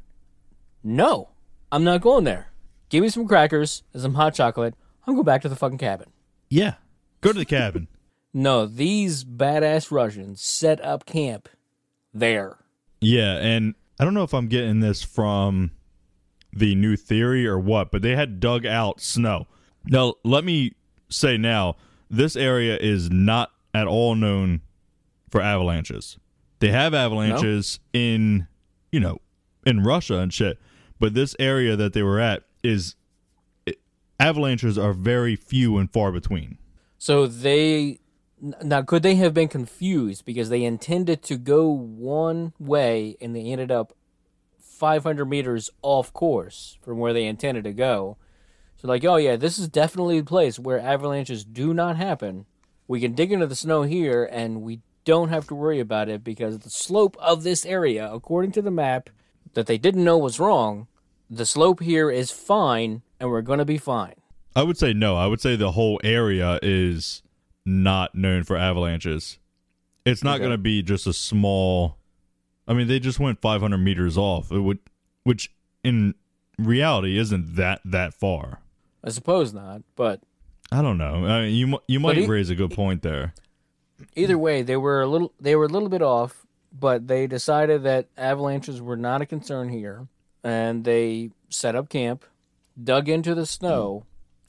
No, I'm not going there. Give me some crackers and some hot chocolate. I'm going back to the fucking cabin. Yeah. Go to the cabin. No, these badass Russians set up camp there. Yeah, and I don't know if I'm getting this from the new theory or what, but they had dug out snow. Now, let me say now, this area is not at all known for avalanches. They have avalanches in, you know, in Russia and shit, but this area that they were at is, it, avalanches are very few and far between. So they now could they have been confused because they intended to go one way and they ended up five hundred meters off course from where they intended to go. So like, oh yeah, this is definitely a place where avalanches do not happen. We can dig into the snow here and we don't have to worry about it because the slope of this area, according to the map that they didn't know was wrong, the slope here is fine and we're going to be fine. I would say no. I would say the whole area is not known for avalanches. It's not Okay. going to be just a small. I mean, they just went five hundred meters off. It would, which in reality isn't that that far. I suppose not, but I don't know. I mean, you mi- you might But he- raise a good point there. either way, they were a little they were a little bit off, but they decided that avalanches were not a concern here, and they set up camp, dug into the snow,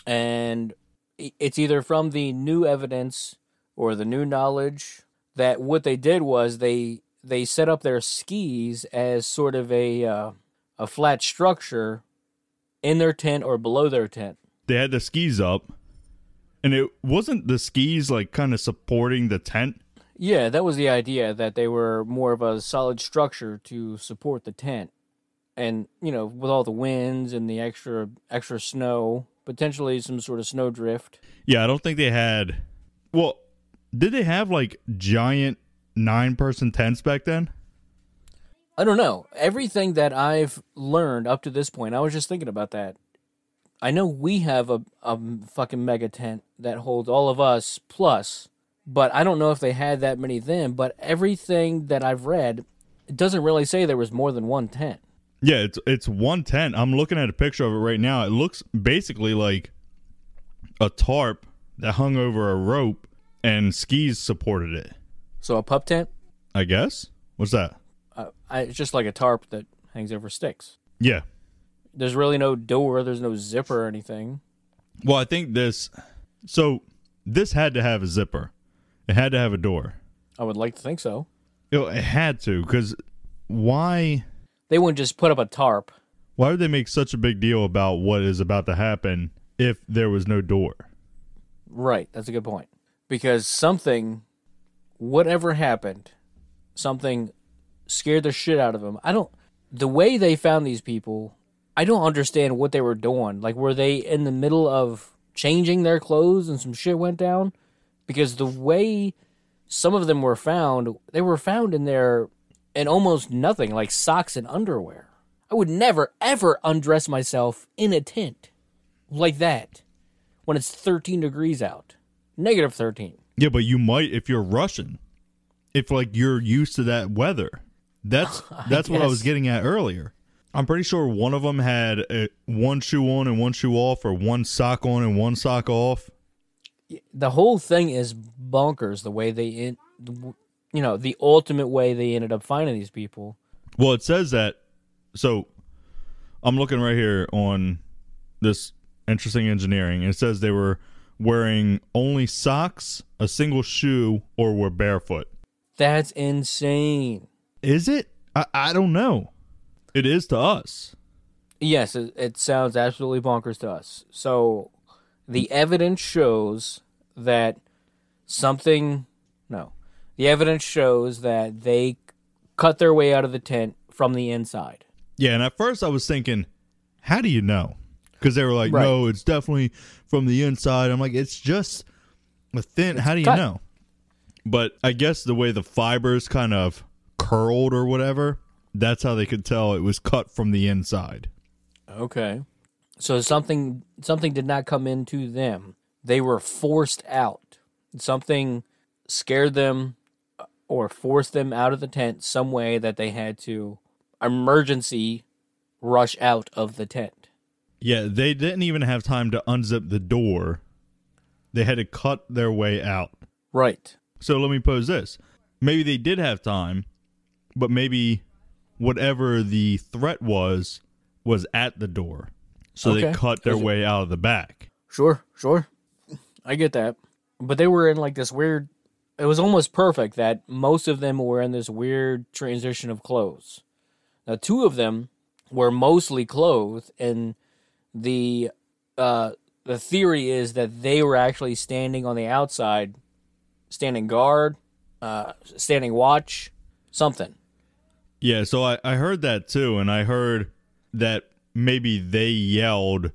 and i- it's either from the new evidence or the new knowledge that what they did was they they set up their skis as sort of a uh, a flat structure in their tent or below their tent. They had the skis up, and it wasn't the skis like kind of supporting the tent. Yeah, that was the idea, that they were more of a solid structure to support the tent. And, you know, with all the winds and the extra extra snow, potentially some sort of snow drift. Yeah, I don't think they had. Well, did they have like giant nine-person tents back then? I don't know. Everything that I've learned up to this point, I was just thinking about that. I know we have a, a fucking mega tent that holds all of us plus, but I don't know if they had that many then. But everything that I've read, it doesn't really say there was more than one tent. Yeah, it's it's one tent. I'm looking at a picture of it right now. It looks basically like a tarp that hung over a rope and skis supported it. So a pup tent? I guess. What's that? Uh, I, it's just like a tarp that hangs over sticks. Yeah. There's really no door. There's no zipper or anything. Well, I think this... So, this had to have a zipper. It had to have a door. I would like to think so. It, it had to, because why... They wouldn't just put up a tarp. Why would they make such a big deal about what is about to happen if there was no door? Right, that's a good point. Because something, whatever happened, something scared the shit out of them. I don't... The way they found these people, I don't understand what they were doing. Like, were they in the middle of changing their clothes and some shit went down? Because the way some of them were found, they were found in their... in almost nothing, like socks and underwear. I would never, ever undress myself in a tent like that when it's thirteen degrees out. Negative thirteen. Yeah, but you might if you're Russian. If, like, you're used to that weather. That's that's what I was getting at earlier. I'm pretty sure one of them had a, one shoe on and one shoe off, or one sock on and one sock off. The whole thing is bonkers, the way they... In, you know, the ultimate way they ended up finding these people. Well, it says that, so I'm looking right here on this interesting engineering, and it says they were wearing only socks, a single shoe, or were barefoot. That's insane. Is it? I, I don't know. It is to us. Yes, it, it sounds absolutely bonkers to us. So the evidence shows that something, no, The evidence shows that they cut their way out of the tent from the inside. Yeah, and at first I was thinking, how do you know? Because they were like, Right. no, it's definitely from the inside. I'm like, it's just a thin. How do you cut. know? But I guess the way the fibers kind of curled or whatever, that's how they could tell it was cut from the inside. Okay. So something something did not come into them. They were forced out. Something scared them or forced them out of the tent some way that they had to emergency rush out of the tent. Yeah, they didn't even have time to unzip the door. They had to cut their way out. Right. So let me pose this. Maybe they did have time, but maybe whatever the threat was, was at the door. So they Okay. cut their Is it- way out of the back. Sure, sure. I get that. But they were in like this weird... It was almost perfect that most of them were in this weird transition of clothes. Now, two of them were mostly clothed, and the uh, the theory is that they were actually standing on the outside, standing guard, uh, standing watch, something. Yeah, so I, I heard that too, and I heard that maybe they yelled,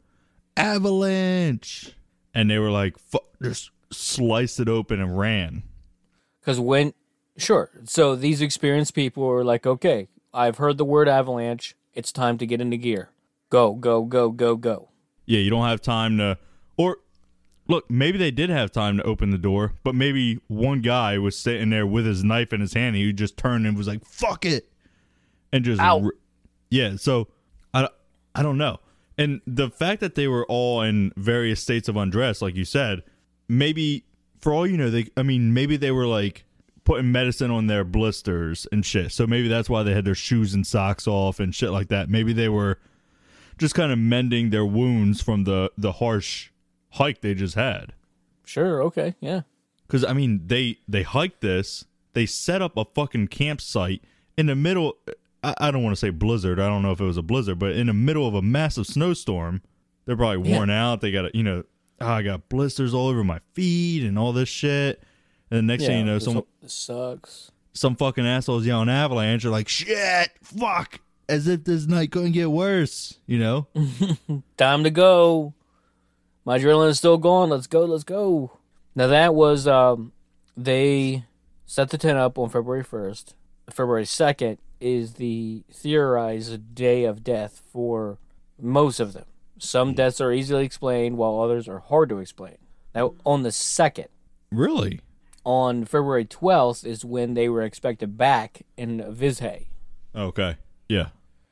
avalanche! And they were like, Fu-, just sliced it open and ran. Because when... Sure. So these experienced people were like, okay, I've heard the word avalanche. It's time to get into gear. Go, go, go, go, go. Yeah, you don't have time to... Or, look, maybe they did have time to open the door, but maybe one guy was sitting there with his knife in his hand, and he just turned and was like, fuck it! And just... Ow. Re- yeah, so, I, I don't know. And the fact that they were all in various states of undress, like you said, maybe, for all you know, they I mean, maybe they were, like, putting medicine on their blisters and shit. So maybe that's why they had their shoes and socks off and shit like that. Maybe they were just kind of mending their wounds from the, the harsh hike they just had. Sure, okay, yeah. Because, I mean, they, they hiked this. They set up a fucking campsite in the middle... I, I don't want to say blizzard. I don't know if it was a blizzard, but in the middle of a massive snowstorm. They're probably worn Yeah. out. They got, you know, oh, I got blisters all over my feet and all this shit. And the next yeah, thing you know, this some whole- this sucks. some fucking assholes yelling avalanche. You're like, shit, fuck. As if this night couldn't get worse, you know? Time to go. My adrenaline is still going. Let's go, let's go. Now that was, um, they set the tent up on February first. February second is the theorized day of death for most of them. Some deaths are easily explained while others are hard to explain. Now, on the second, Really? on February twelfth is when they were expected back in Vizhay. Okay. Yeah.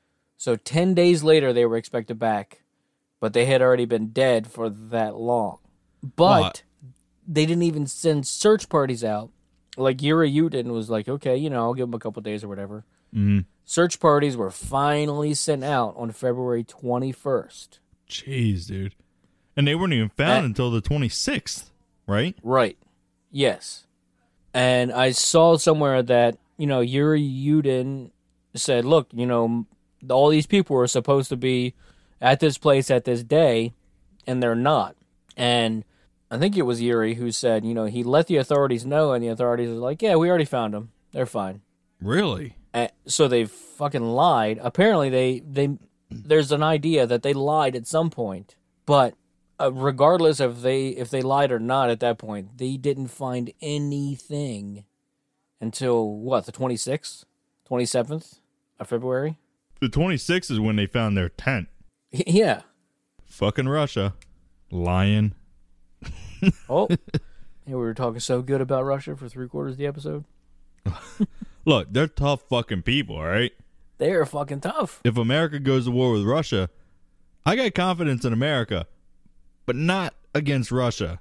So ten days later, they were expected back, but they had already been dead for that long. But What? they didn't even send search parties out. Like Yuri Yudin was like, okay, you know, I'll give them a couple days or whatever. Mm-hmm. Search parties were finally sent out on February twenty-first. Jeez, dude. And they weren't even found Uh, until the twenty-sixth, right? Right. Yes. And I saw somewhere that, you know, Yuri Yudin said, look, you know, all these people were supposed to be at this place at this day, and they're not. And I think it was Yuri who said, you know, he let the authorities know, and the authorities were like, yeah, we already found them. They're fine. Really? And so they fucking lied. Apparently, they, they there's an idea that they lied at some point, but uh, regardless if they if they lied or not at that point, they didn't find anything until what, the twenty-sixth, twenty-seventh of February. The twenty-sixth is when they found their tent. Yeah. Fucking Russia. Lying. Oh, hey, we were talking so good about Russia for three quarters of the episode. Look, they're tough fucking people, all right? They are fucking tough. If America goes to war with Russia, I got confidence in America, but not against Russia.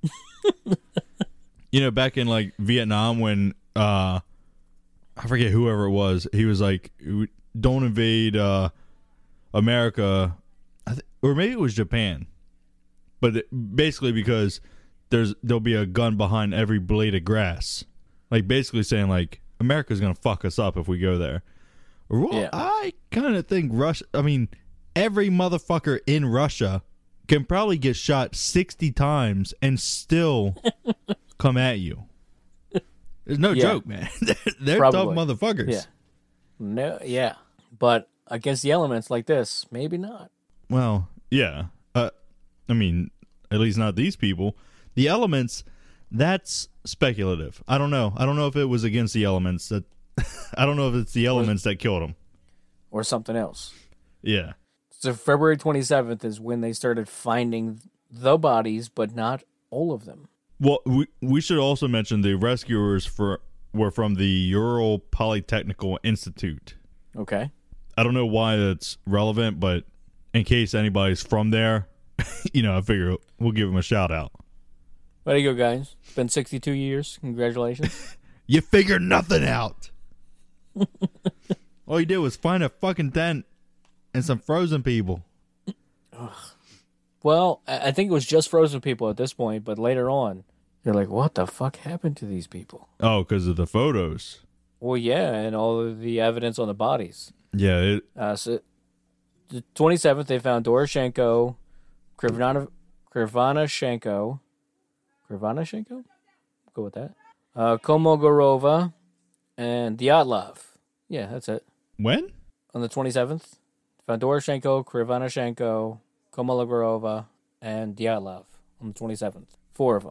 You know, back in like Vietnam when uh I forget whoever it was, he was like, don't invade uh America, I th- or maybe it was Japan. But it, basically because there's there'll be a gun behind every blade of grass. Like basically saying like America's going to fuck us up if we go there. Well, Yeah. I kind of think Russia, I mean, every motherfucker in Russia can probably get shot sixty times and still come at you. There's no Yeah. joke, man. they're they're Probably. tough motherfuckers. Yeah. No, yeah. But against the elements like this, maybe not. Well, yeah. Uh, I mean, at least not these people. The elements, that's speculative. I don't know. I don't know if it was against the elements that. I don't know if it's the elements that killed him. Or something else. Yeah. So February twenty-seventh is when they started finding the bodies, but not all of them. Well, we we should also mention the rescuers for were from the Ural Polytechnical Institute. Okay. I don't know why that's relevant, but in case anybody's from there, you know, I figure we'll give them a shout out. There you go, guys. It's been sixty-two years. Congratulations. You figured nothing out. All you did was find a fucking tent and some frozen people. Well, I I think it was just frozen people at this point, but later on, you're like, what the fuck happened to these people? Oh, because of the photos. Well, yeah, and all of the evidence on the bodies. Yeah, it, Uh, so the twenty-seventh, they found Doroshenko, Krivana, Krivanashenko, Krivanashenko? Go with that. Uh, Komogorova, and Dyatlov. Yeah, that's it. when? On the twenty-seventh, found Doroshenko, Krivanashenko, Komologorova, and Dyatlov on the twenty-seventh. Four of them.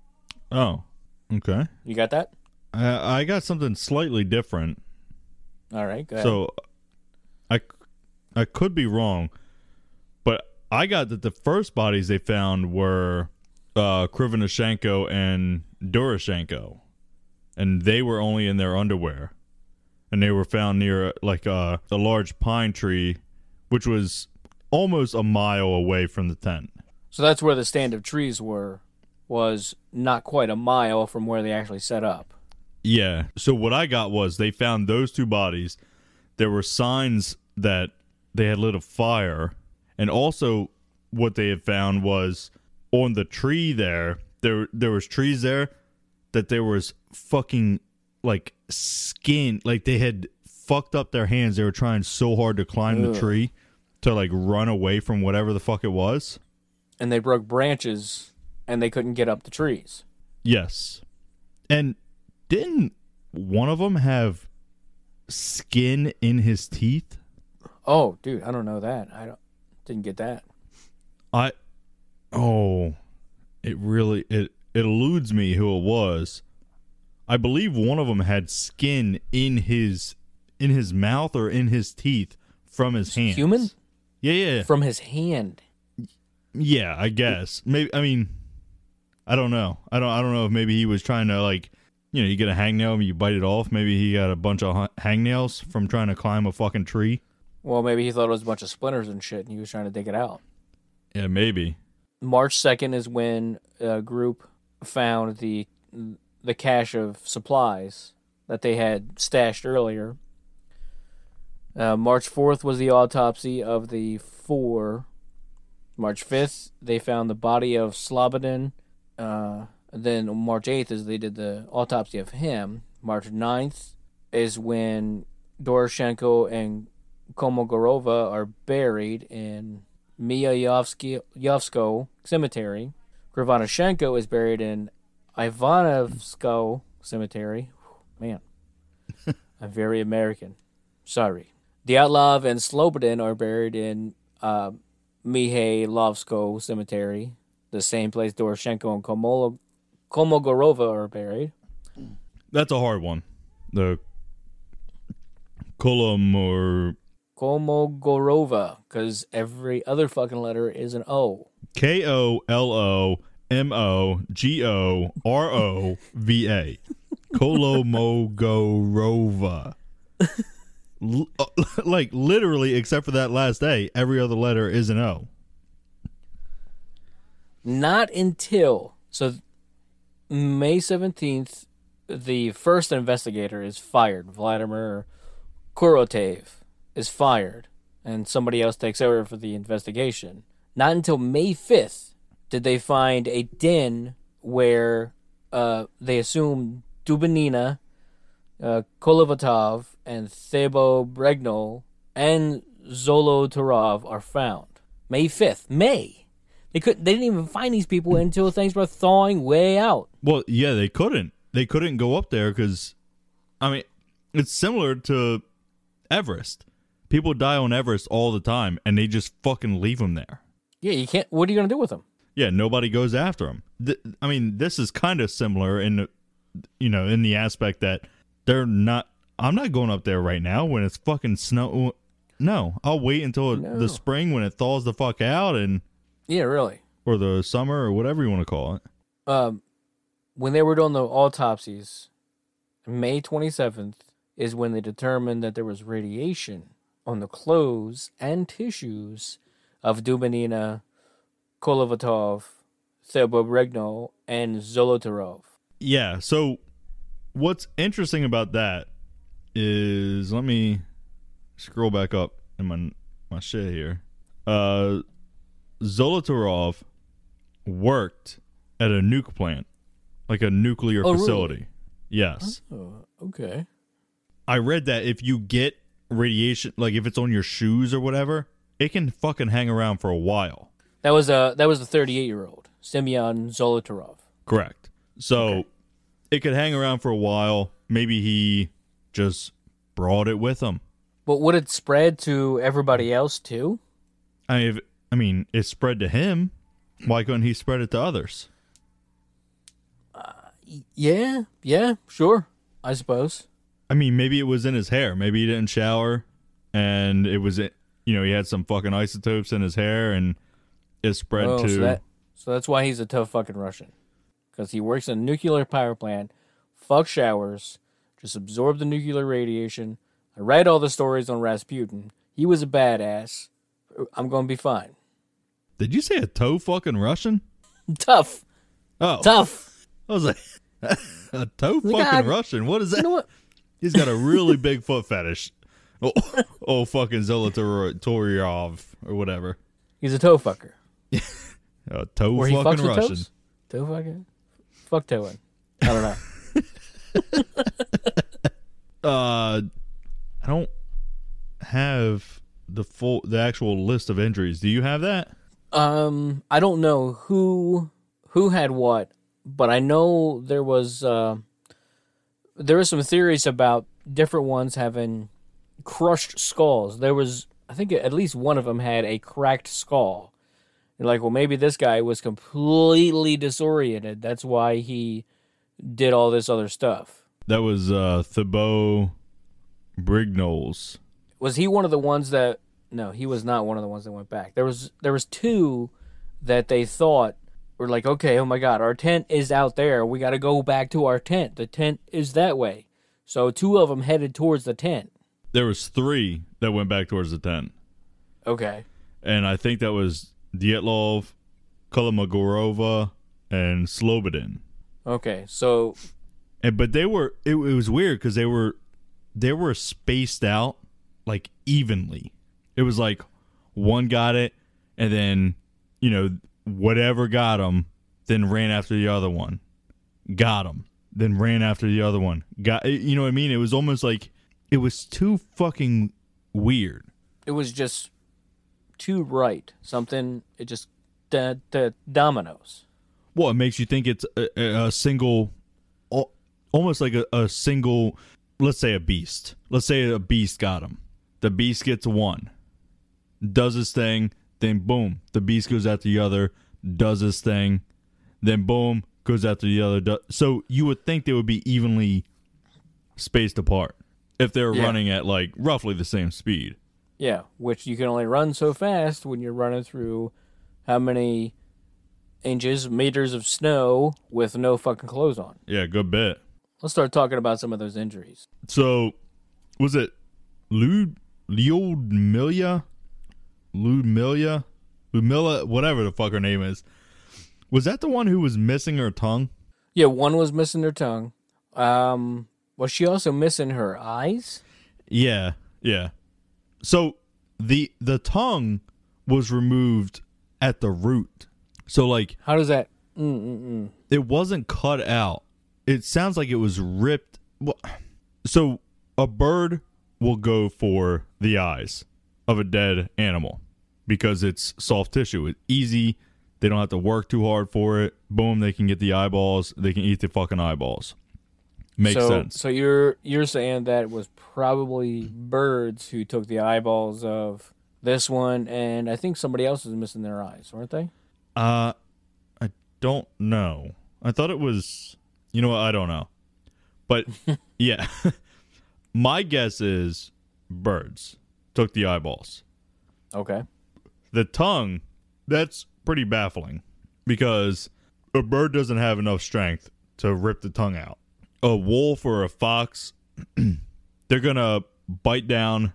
Oh, okay. You got that? I, I got something slightly different. All right, go ahead. So, I, I could be wrong, but I got that the first bodies they found were uh, Krivanashenko and Doroshenko, and they were only in their underwear, and they were found near like a, a large pine tree, which was almost a mile away from the tent. So that's where the stand of trees were, was not quite a mile from where they actually set up. Yeah. So what I got was they found those two bodies. There were signs that they had lit a fire, and also what they had found was on the tree there. There, there was trees there that there was fucking like skin, like they had fucked up their hands. They were trying so hard to climb Ugh. the tree to like run away from whatever the fuck it was. And they broke branches, and they couldn't get up the trees. Yes. And didn't one of them have skin in his teeth? Oh, dude, I don't know that. I don't didn't get that. I oh, it really it it eludes me who it was. I believe one of them had skin in his in his mouth or in his teeth from his hands. Human? Yeah, yeah, From his hand. yeah. I guess maybe. I mean, I don't know. I don't. I don't know if maybe he was trying to like, you know, you get a hangnail and you bite it off. Maybe he got a bunch of hu- hangnails from trying to climb a fucking tree. Well, maybe he thought it was a bunch of splinters and shit, and he was trying to dig it out. Yeah, maybe. March second is when a group found the the cache of supplies that they had stashed earlier. Uh, March fourth was the autopsy of the four. March fifth, they found the body of Slobodin. Uh, then March eighth is they did the autopsy of him. March ninth is when Doroshenko and Kolmogorova are buried in Myayovsko Cemetery. Krivonoshenko is buried in Ivanovsko Cemetery. Man, I'm very American. Sorry. Dyatlov and Slobodin are buried in uh, Mihailovsko Cemetery, the same place Doroshenko and Komolo- Kolmogorova are buried. That's a hard one. The Kolomor... Kolmogorova, because every other fucking letter is an O. K O L O M O G O R O V A. Kolomogorova. L- like, literally, except for that last A, every other letter is an O. Not until... So, May seventeenth, the first investigator is fired. Vladimir Kurotev is fired, and somebody else takes over for the investigation. Not until May fifth did they find a den where uh, they assume Dubinina, uh, Kolovatov, and Thebo Bregnol and Zolotarov are found. May fifth. May! They could. They didn't even find these people until things were thawing way out. Well, yeah, they couldn't. They couldn't go up there because, I mean, it's similar to Everest. People die on Everest all the time, and they just fucking leave them there. Yeah, you can't. What are you gonna do with them? Yeah, nobody goes after them. Th- I mean, this is kind of similar in, the, you know, in the aspect that they're not. I'm not going up there right now when it's fucking snow. No, I'll wait until No. the spring when it thaws the fuck out, and Yeah, really. or the summer or whatever you want to call it. Um, when they were doing the autopsies, May twenty-seventh is when they determined that there was radiation on the clothes and tissues of Dubinina, Kolovatov, Thebobregno, and Zolotarov. Yeah, so what's interesting about that is, let me scroll back up in my my shit here. Uh, Zolotarov worked at a nuke plant, like a nuclear Oh, facility. really? Yes. Oh, okay. I read that if you get radiation, like if it's on your shoes or whatever, it can fucking hang around for a while. That was a that was the thirty-eight-year-old Semyon Zolotarov. Correct. So Okay. it could hang around for a while. Maybe he just brought it with him. But would it spread to everybody else too? I mean, if, I mean, it spread to him. Why couldn't he spread it to others? Yeah, yeah, sure. I suppose. I mean, maybe it was in his hair. Maybe he didn't shower, and it was, you know, he had some fucking isotopes in his hair, and it spread Oh, to. so, that, so that's why he's a tough fucking Russian. Because he works in a nuclear power plant, fuck showers, just absorb the nuclear radiation. I read all the stories on Rasputin. He was a badass. I'm going to be fine. Did you say a toe fucking Russian? Tough. Oh, Tough. I was like, a toe Like, fucking I- Russian. What is that? You know what? He's got a really big foot fetish. Oh, oh fucking Zolotaryov or whatever. He's a toe fucker. A toe Where he fucks fucking with Russian. toes? Toe fucking? Fuck toeing. I don't know. Uh, I don't have the full, the actual list of injuries. Do you have that? Um, I don't know who who had what, but I know there was uh, there were some theories about different ones having crushed skulls. There was, I think, at least one of them had a cracked skull. You're like, well, maybe this guy was completely disoriented. That's why he did all this other stuff. That was uh, Thibaut Brignoles. Was he one of the ones that? No, he was not one of the ones that went back. There was there was two that they thought were like, okay, oh my God, our tent is out there. We got to go back to our tent. The tent is that way. So two of them headed towards the tent. There was three that went back towards the ten. Okay. And I think that was Dietlov, Kolmogorova, and Slobodin. Okay, so... And but they were... It, it was weird because they were... They were spaced out, like, evenly. It was like, one got it, and then, you know, whatever got him, then ran after the other one. Got him. Then ran after the other one. Got... You know what I mean? It was almost like... It was too fucking weird. It was just too right. Something, it just, da, da, dominoes. Well, it makes you think it's a, a single, almost like a, a single, let's say a beast. Let's say a beast got him. The beast gets one, does his thing, then boom, the beast goes after the other, does his thing, then boom, goes after the other. So you would think they would be evenly spaced apart if they're Yeah. running at like roughly the same speed. Yeah, which you can only run so fast when you're running through how many inches, meters of snow with no fucking clothes on. Yeah, good bit. Let's start talking about some of those injuries. So, was it Lud Lyudmila? Ludmilla? Ludmilla, whatever the fuck her name is. Was that the one who was missing her tongue? Yeah, one was missing her tongue. Um, was she also missing her eyes? Yeah, yeah. So, the the tongue was removed at the root. So, like, How does that... Mm-mm-mm. it wasn't cut out. It sounds like it was ripped. Well, so, a bird will go for the eyes of a dead animal because it's soft tissue. It's easy. They don't have to work too hard for it. Boom, they can get the eyeballs. They can eat the fucking eyeballs. Makes so, sense. So you're you're saying that it was probably birds who took the eyeballs of this one, and I think somebody else was missing their eyes, weren't they? Uh, I don't know. I thought it was... You know what? I don't know. But, yeah. My guess is birds took the eyeballs. Okay. The tongue, that's pretty baffling because a bird doesn't have enough strength to rip the tongue out. A wolf or a fox, they're going to bite down,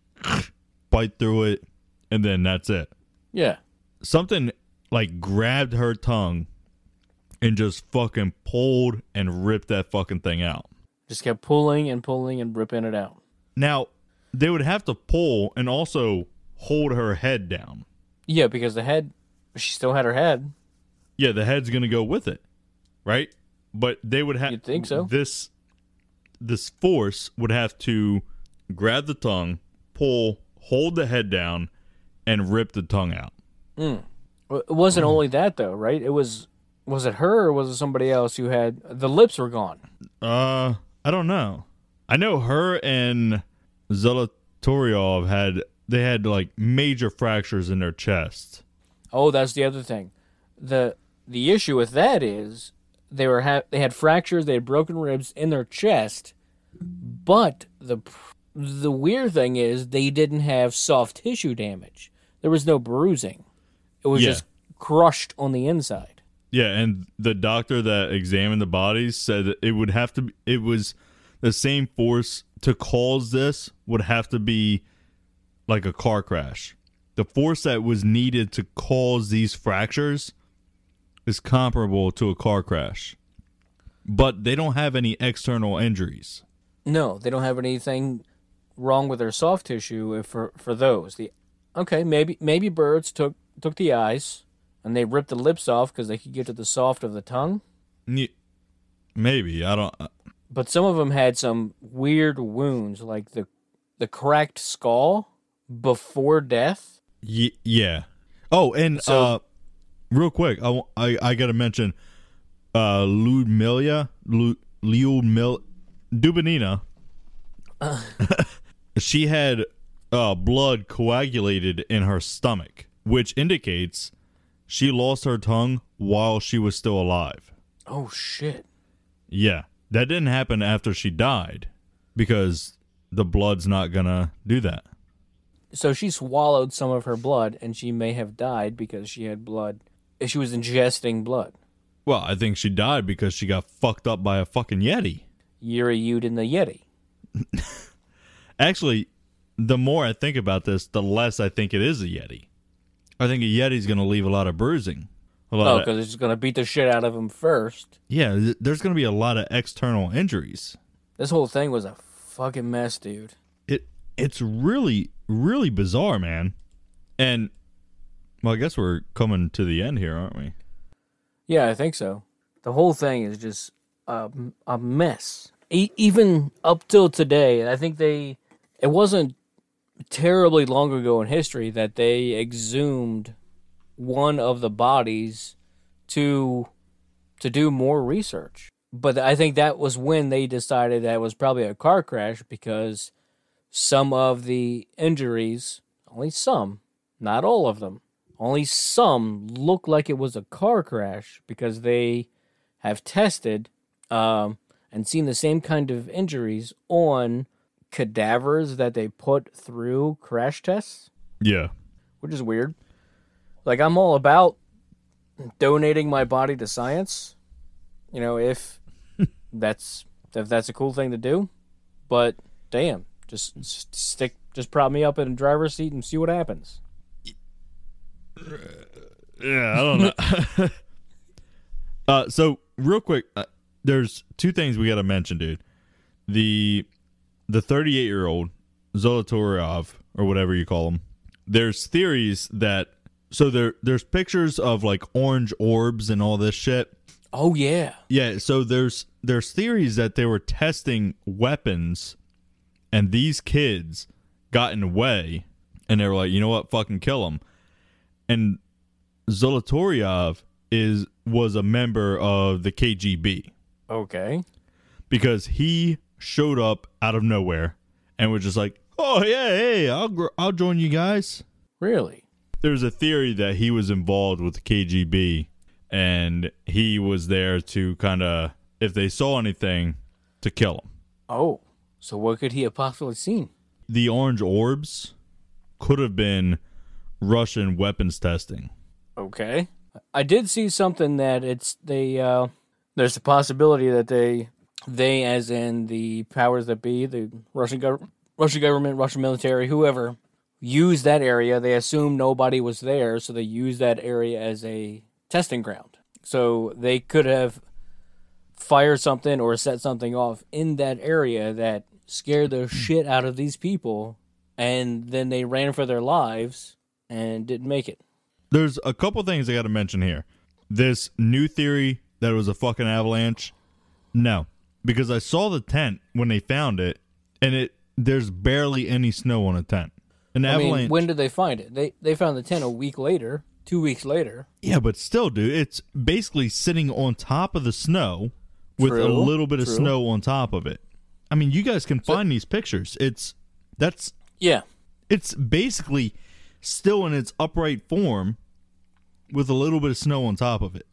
bite through it, and then that's it. Yeah. Something like grabbed her tongue and just fucking pulled and ripped that fucking thing out. Just kept pulling and pulling and ripping it out. Now, they would have to pull and also hold her head down. Yeah, because the head, she still had her head. Yeah, the head's going to go with it, right? But they would have... You'd think so. This, this force would have to grab the tongue, pull, hold the head down, and rip the tongue out. Mm. It wasn't only that, though, right? It was... Was it her or was it somebody else who had... The lips were gone. Uh, I don't know. I know her and Zolotaryov had... They had, like, major fractures in their chest. Oh, that's the other thing. The the issue with that is they were ha- they had fractures, they had broken ribs in their chest, but the the weird thing is they didn't have soft tissue damage. There was no bruising. It was Yeah. just crushed on the inside. Yeah, and the doctor that examined the bodies said that it would have to be, it was the same force to cause this would have to be like a car crash. The force that was needed to cause these fractures is comparable to a car crash. But they don't have any external injuries. No, they don't have anything wrong with their soft tissue if for for those. The okay, maybe maybe birds took took the eyes and they ripped the lips off because they could get to the soft of the tongue. Ye- Maybe, I don't... But some of them had some weird wounds, like the the cracked skull before death. Y- yeah. Oh, and So- uh, real quick, I, w- I, I got to mention uh, Ludmilla, Lu- Lyudmila, Dubinina. She had uh, blood coagulated in her stomach, which indicates she lost her tongue while she was still alive. Oh shit! Yeah, that didn't happen after she died because the blood's not gonna do that. So she swallowed some of her blood, and she may have died because she had blood. She was ingesting blood. Well, I think she died because she got fucked up by a fucking Yeti. Yuri Yud in the Yeti. Actually, the more I think about this, the less I think it is a Yeti. I think a Yeti's going to leave a lot of bruising. A lot Oh, of- because it's just going to beat the shit out of him first. yeah, th- there's going to be a lot of external injuries. This whole thing was a fucking mess, dude. It it's really really bizarre, man. And well, I guess we're coming to the end here, aren't we? Yeah, I think so. The whole thing is just a, a mess. E- even up till today, I think they... It wasn't terribly long ago in history that they exhumed one of the bodies to to do more research. But I think that was when they decided that it was probably a car crash, because some of the injuries, only some, not all of them, only some look like it was a car crash, because they have tested um, and seen the same kind of injuries on cadavers that they put through crash tests, Yeah. which is weird. Like, I'm all about donating my body to science, you know, if that's if that's a cool thing to do. But damn, just s- stick, just prop me up in a driver's seat and see what happens. Yeah, I don't know. uh, so real quick, uh, there's two things we got to mention, dude. The the thirty-eight year old Zolotaryov, or whatever you call him. There's theories that so there there's pictures of like orange orbs and all this shit. Oh yeah, Yeah, so there's there's theories that they were testing weapons, and these kids got in the way, and they were like, you know what, fucking kill them. And Zolotaryov is was a member of the K G B okay. because he showed up out of nowhere and was just like, oh yeah, hey, I'll gr- I'll join you guys. Really? There's a theory that he was involved with the K G B, and he was there to kind of, if they saw anything, to kill them. Oh, so what could he have possibly seen? The orange orbs could have been Russian weapons testing. Okay. I did see something that it's they uh there's a possibility that they they as in the powers that be, the Russian gov- Russian government, Russian military, whoever used that area. They assumed nobody was there, so they used that area as a testing ground. So they could have fired something or set something off in that area that scared the shit out of these people, and then they ran for their lives and didn't make it. There's a couple things I got to mention here. This new theory that it was a fucking avalanche, no, because I saw the tent when they found it, and it there's barely any snow on a tent. An I avalanche. mean, when did they find it? They they found the tent a week later, two weeks later. Yeah, but still, dude, it's basically sitting on top of the snow with True, a little bit of true. snow on top of it. I mean, you guys can find these pictures. It's that's Yeah, it's basically still in its upright form with a little bit of snow on top of it.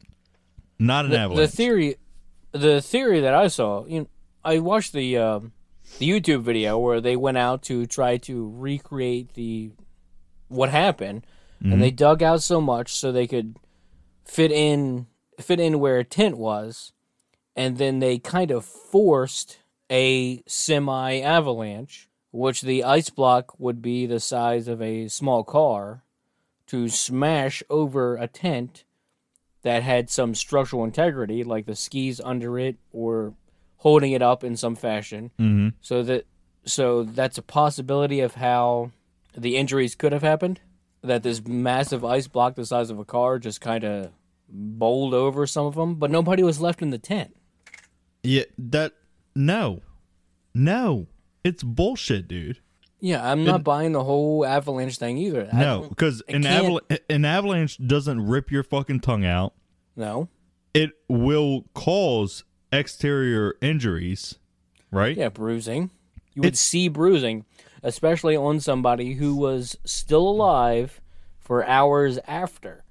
Not an the, avalanche. the theory, the theory that I saw, you know, I watched the um, the YouTube video where they went out to try to recreate the what happened, and they dug out so much so they could fit in fit in where a tent was, and then they kind of forced a semi avalanche, which the ice block would be the size of a small car, to smash over a tent that had some structural integrity, like the skis under it or holding it up in some fashion. Mhm. So that so that's a possibility of how the injuries could have happened. That this massive ice block the size of a car just kind of bowled over some of them, but nobody was left in the tent. Yeah, that no, no, it's bullshit, dude. Yeah, I'm not buying the whole avalanche thing either. I No, don't- because it an, can't- aval- an avalanche doesn't rip your fucking tongue out. No. It will cause exterior injuries, right? Yeah, bruising. You would It's- see bruising, especially on somebody who was still alive for hours after.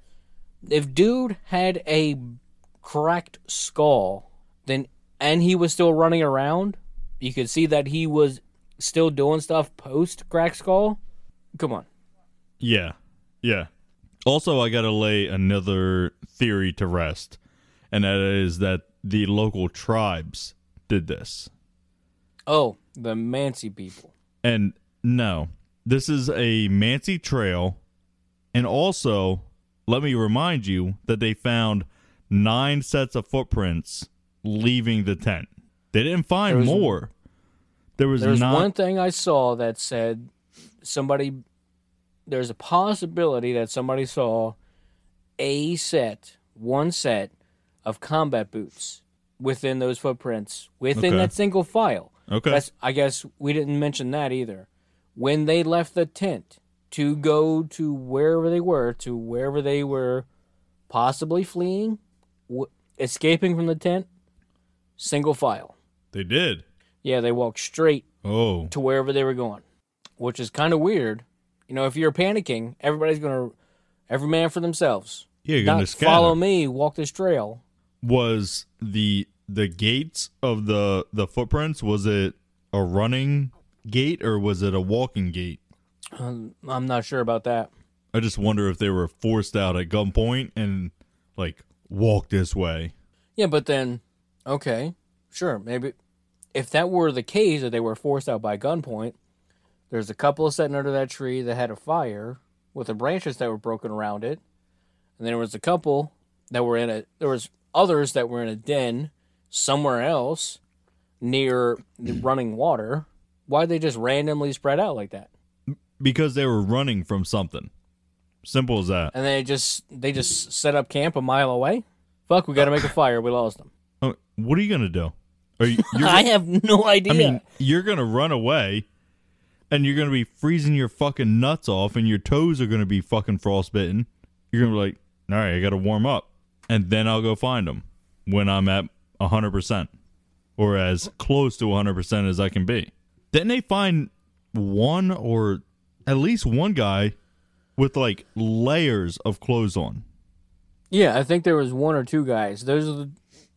If dude had a cracked skull, then and he was still running around, you could see that he was still doing stuff post cracked skull. Come on. Yeah, yeah. Also, I got to lay another theory to rest, and that is that the local tribes did this. Oh, the Mansi people. And no, this is a Mansi trail. And also, let me remind you that they found nine sets of footprints leaving the tent. They didn't find There was- more. There was There's not. one thing I saw that said somebody. There's a possibility that somebody saw a set, one set of combat boots within those footprints, within Okay. that single file. Okay. That's, I guess we didn't mention that either. When they left the tent to go to wherever they were, to wherever they were possibly fleeing, w- escaping from the tent, single file. They did. Yeah, they walked straight Oh. to wherever they were going, which is kind of weird. You know, if you're panicking, everybody's going to, every man for themselves. Yeah, you're going to Not scatter. follow me, walk this trail. Was the the gates of the the footprints, was it a running gate or was it a walking gate? Um, I'm not sure about that. I just wonder if they were forced out at gunpoint and like walk this way. Yeah, but then, okay, sure, maybe if that were the case, that they were forced out by gunpoint, there's a couple sitting under that tree that had a fire with the branches that were broken around it, and there was a couple that were in a. There was others that were in a den somewhere else near the running water. Why'd they just randomly spread out like that? Because they were running from something. Simple as that. And they just they just set up camp a mile away. Fuck, we got to make a fire. We lost them. Oh, what are you gonna do? Are you? You're, I have no idea. I mean, you're gonna run away, and you're gonna be freezing your fucking nuts off, and your toes are gonna be fucking frostbitten. You're gonna be like, all right, I gotta warm up, and then I'll go find them when I'm at a hundred percent, or as close to a hundred percent as I can be. Didn't they find one or at least one guy with like layers of clothes on? Yeah, I think there was one or two guys. Those are the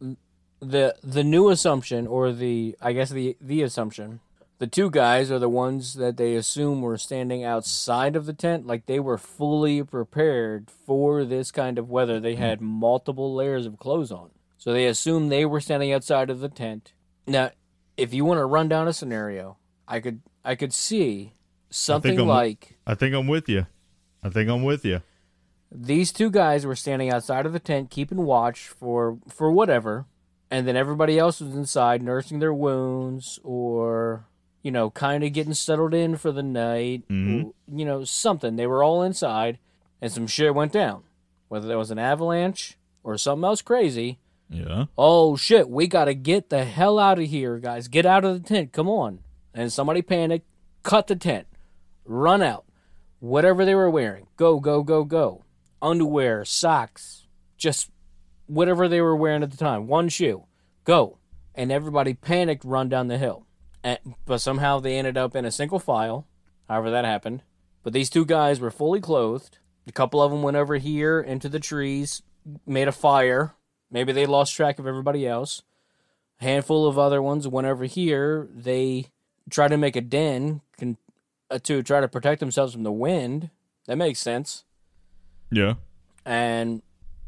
the the new assumption, or the I guess the the assumption. The two guys are the ones that they assume were standing outside of the tent, like they were fully prepared for this kind of weather. They had multiple layers of clothes on, so they assume they were standing outside of the tent. Now, if you want to run down a scenario, I could I could see something I'm- like. I think I'm with you. I think I'm with you. These two guys were standing outside of the tent, keeping watch for for whatever, and then everybody else was inside nursing their wounds, or you know, kind of getting settled in for the night. Mhm. You know, something. They were all inside, and some shit went down. Whether there was an avalanche or something else crazy. Yeah. Oh shit! We gotta get the hell out of here, guys! Get out of the tent! Come on! And somebody panicked, cut the tent, run out. Whatever they were wearing, go, go, go, go. Underwear, socks, just whatever they were wearing at the time. One shoe, go. And everybody panicked, run down the hill. And, but somehow they ended up in a single file, however that happened. But these two guys were fully clothed. A couple of them went over here into the trees, made a fire. Maybe they lost track of everybody else. A handful of other ones went over here. They tried to make a den con- uh, to try to protect themselves from the wind. That makes sense. Yeah. And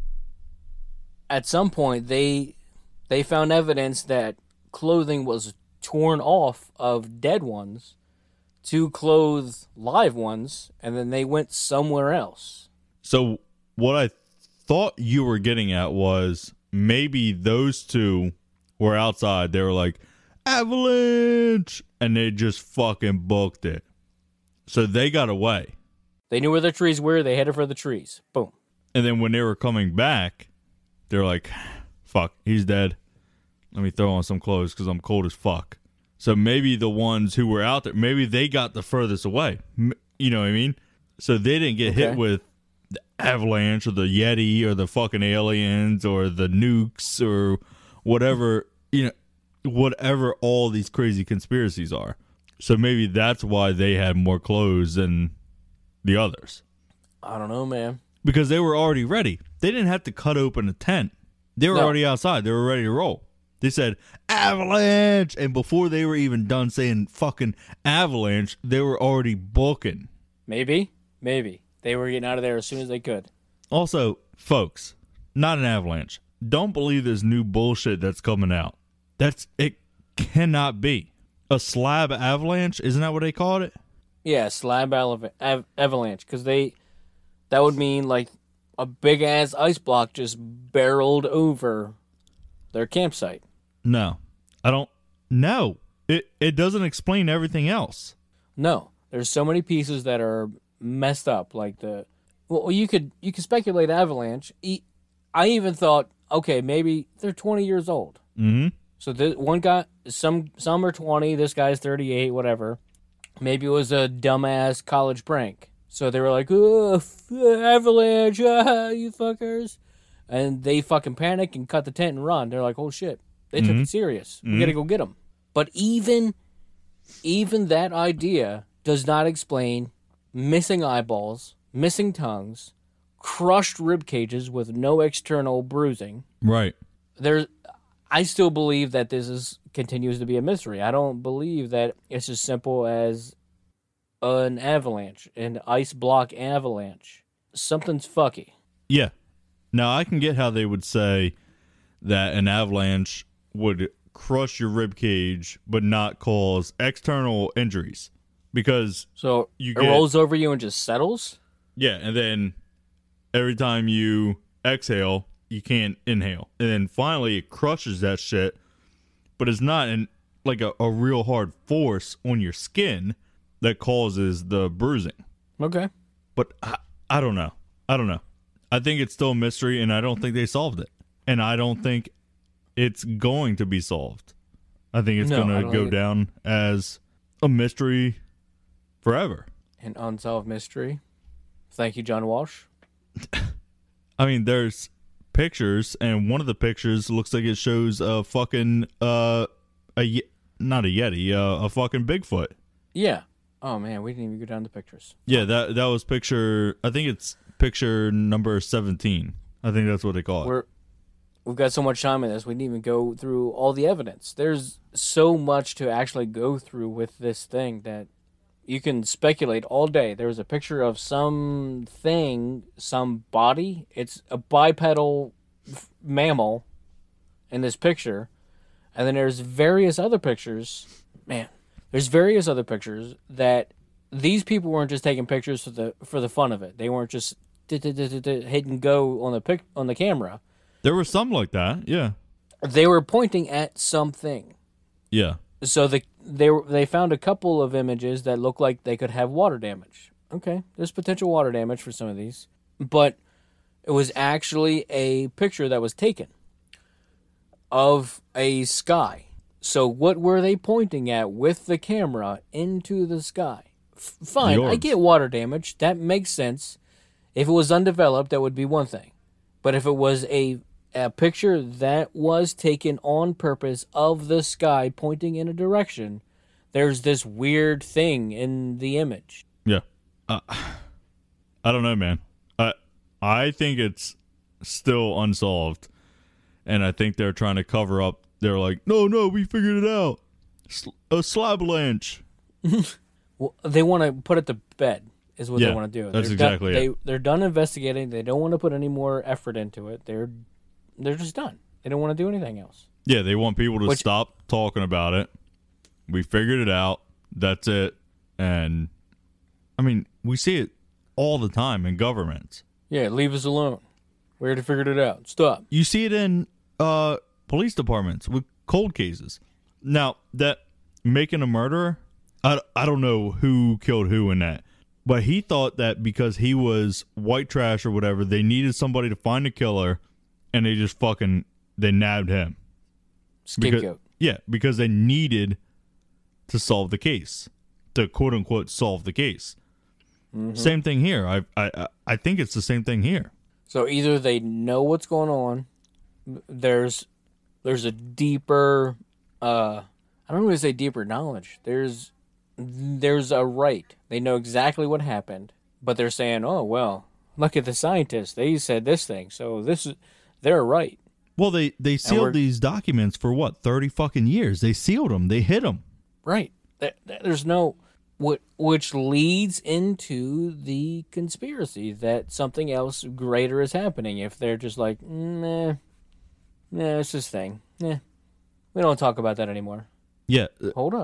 at some point, they they found evidence that clothing was torn off of dead ones to clothe live ones, and then they went somewhere else. So what I thought you were getting at was maybe those two were outside. They were like, avalanche! And they just fucking booked it. So they got away. They knew where the trees were. They headed for the trees. Boom. And then when they were coming back, they're like, fuck, he's dead. Let me throw on some clothes because I'm cold as fuck. So maybe the ones who were out there, maybe they got the furthest away. M- You know what I mean? So they didn't get hit Okay. with the avalanche or the Yeti or the fucking aliens or the nukes or whatever, you know, whatever all these crazy conspiracies are. So maybe that's why they had more clothes than the others. I don't know, man. Because they were already ready. They didn't have to cut open a tent. They were No. already outside. They were ready to roll. They said, avalanche! And before they were even done saying fucking avalanche, they were already booking. Maybe. Maybe. They were getting out of there as soon as they could. Also, folks, not an avalanche. Don't believe this new bullshit that's coming out. That's, it cannot be. a slab avalanche. Isn't that what they called it? Yeah, slab av- av- avalanche, because they that would mean like a big ass ice block just barreled over their campsite. No, I don't. No, it it doesn't explain everything else. No, there's so many pieces that are messed up. Like the well, you could you could speculate avalanche. I even thought, okay, maybe they're twenty years old. Mm-hmm. So the one guy, some some are twenty. This guy's thirty-eight. Whatever. Maybe it was a dumbass college prank. So they were like, oh, f- avalanche, ah, you fuckers. And they fucking panic and cut the tent and run. They're like, oh, shit. They Mm-hmm. took it serious. We Mm-hmm. got to go get them. But even, even that idea does not explain missing eyeballs, missing tongues, crushed rib cages with no external bruising. Right. There's, I still believe that this is continues to be a mystery. I don't believe that it's as simple as an avalanche, an ice block avalanche. Something's fucky. Yeah. Now, I can get how they would say that an avalanche would crush your rib cage but not cause external injuries. Because, So You it get- rolls over you and just settles? yeah, and then every time you exhale, you can't inhale. And then finally it crushes that shit, but it's not in like a, a real hard force on your skin that causes the bruising. Okay. But I, I don't know. I don't know. I think it's still a mystery, and I don't think they solved it. And I don't think it's going to be solved. I think it's No, I going to don't go think it- down as a mystery forever. An unsolved mystery. Thank you, John Walsh. I mean, there's pictures, and one of the pictures looks like it shows a fucking uh a Ye- not a Yeti, uh, a fucking Bigfoot. Yeah. Oh, man, we didn't even go down the pictures. Yeah, that that was picture. I think it's picture number seventeen. I think that's what they call it. We're we've got so much time in this, we didn't even go through all the evidence. There's so much to actually go through with this thing that you can speculate all day. There was a picture of some thing, some body. It's a bipedal f- mammal in this picture. And then there's various other pictures. Man, there's various other pictures that these people weren't just taking pictures for the for the fun of it. They weren't just hit and go on the pic on the camera. There was some like that. Yeah. They were pointing at something. Yeah. So the they were, they found a couple of images that look like they could have water damage. Okay, there's potential water damage for some of these, but it was actually a picture that was taken of a sky. So what were they pointing at with the camera into the sky? F- fine, The I orbs. get water damage. That makes sense. If it was undeveloped, that would be one thing. But if it was a a picture that was taken on purpose of the sky pointing in a direction, there's this weird thing in the image. Yeah. Uh, I don't know, man. I I think it's still unsolved, and I think they're trying to cover up. They're like, no, no, we figured it out. Sl- a slablanche. Well, they want to put it to bed, is what Yeah, they want to do. that's They're exactly done, it. They, they're done investigating. They don't want to put any more effort into it. They're they're just done. They don't want to do anything else. Yeah, they want people to Which- stop talking about it. We figured it out. That's it. And I mean, we see it all the time in governments. Yeah, leave us alone. We already figured it out. Stop. You see it in uh, police departments with cold cases. Now, that making a murderer, I, I don't know who killed who in that. But he thought that because he was white trash or whatever, they needed somebody to find the killer, and they just fucking, they nabbed him. Because- Scapegoat. yeah, because they needed to solve the case, to quote unquote solve the case. Mm-hmm. Same thing here. I, I I think it's the same thing here. So either they know what's going on. There's there's a deeper uh I don't want to say deeper knowledge. There's there's a right. They know exactly what happened, but they're saying, "Oh, well, look at the scientists. They said this thing. So this is they're right." Well, they they we're- sealed these documents for what, thirty fucking years. They sealed them. They hid them. Right. There- There's no what which leads into the conspiracy that something else greater is happening. If they're just like, nah, nah, it's this thing. Yeah, we don't talk about that anymore. Yeah, uh, Hold up.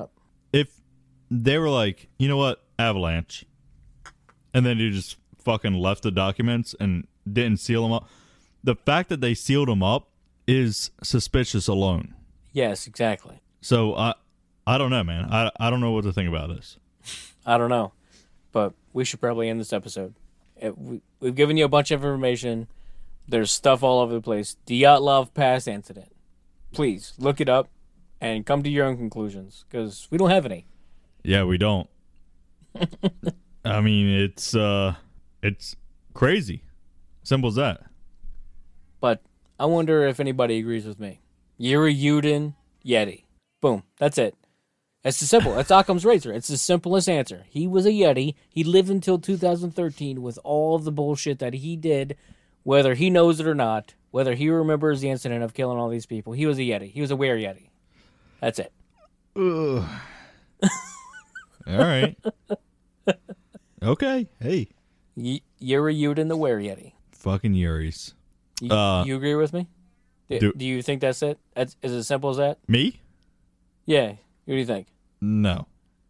if they were like, you know what, avalanche, and then you just fucking left the documents and didn't seal them up, the fact that they sealed them up is suspicious alone. Yes, exactly. So I, I don't know, man. I, I don't know what to think about this. I don't know, but we should probably end this episode. It, we, we've given you a bunch of information. There's stuff all over the place. Dyatlov Pass incident. Please look it up and come to your own conclusions, because we don't have any. Yeah, we don't. I mean, it's uh, it's crazy. Simple as that. But I wonder if anybody agrees with me. Yuri Yudin, Yeti. Boom. That's it. It's as simple. That's Occam's razor. It's the simplest answer. He was a Yeti. He lived until two thousand thirteen with all of the bullshit that he did, whether he knows it or not, whether he remembers the incident of killing all these people. He was a Yeti. He was a were Yeti. That's it. Ugh. All right. Okay. Hey. Y- Yuri Yudin, the were Yeti. Fucking Yuri's. You, Uh, you agree with me? Do, do- do you think that's it? That's, is it as simple as that? Me? Yeah. What do you think? No.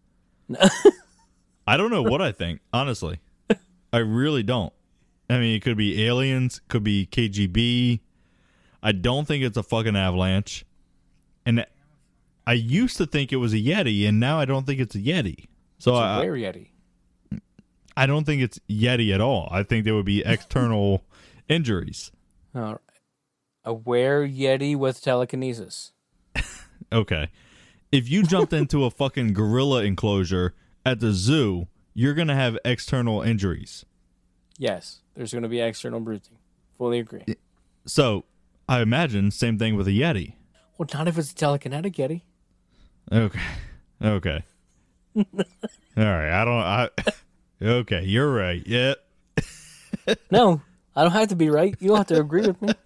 I don't know what I think, honestly. I really don't. I mean, it could be aliens, could be K G B. I don't think it's a fucking avalanche. And I used to think it was a Yeti, and now I don't think it's a Yeti. So It's a I, were Yeti. I don't think it's Yeti at all. I think there would be external injuries. All right. A were Yeti with telekinesis. Okay. If you jumped into a fucking gorilla enclosure at the zoo, you're going to have external injuries. Yes, there's going to be external bruising. Fully agree. So, I imagine same thing with a Yeti. Well, not if it's a telekinetic Yeti. Okay. Okay. All right. I don't I Okay, you're right. Yeah. No, I don't have to be right. You don't have to agree with me.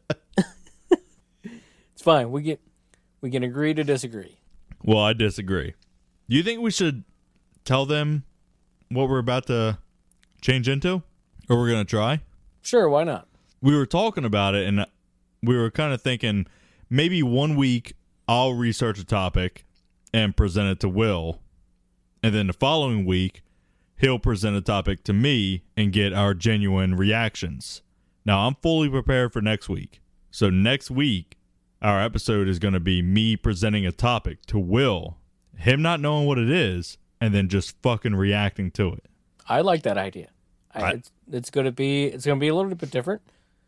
It's fine. We get we can agree to disagree. Well, I disagree. Do you think we should tell them what we're about to change into? Or we're going to try? Sure, why not? We were talking about it, and we were kind of thinking maybe one week I'll research a topic and present it to Will, and then the following week he'll present a topic to me and get our genuine reactions. Now, I'm fully prepared for next week. So next week, our episode is going to be me presenting a topic to Will, him not knowing what it is, and then just fucking reacting to it. I like that idea. I, I- it's it's going to be it's going to be a little bit different,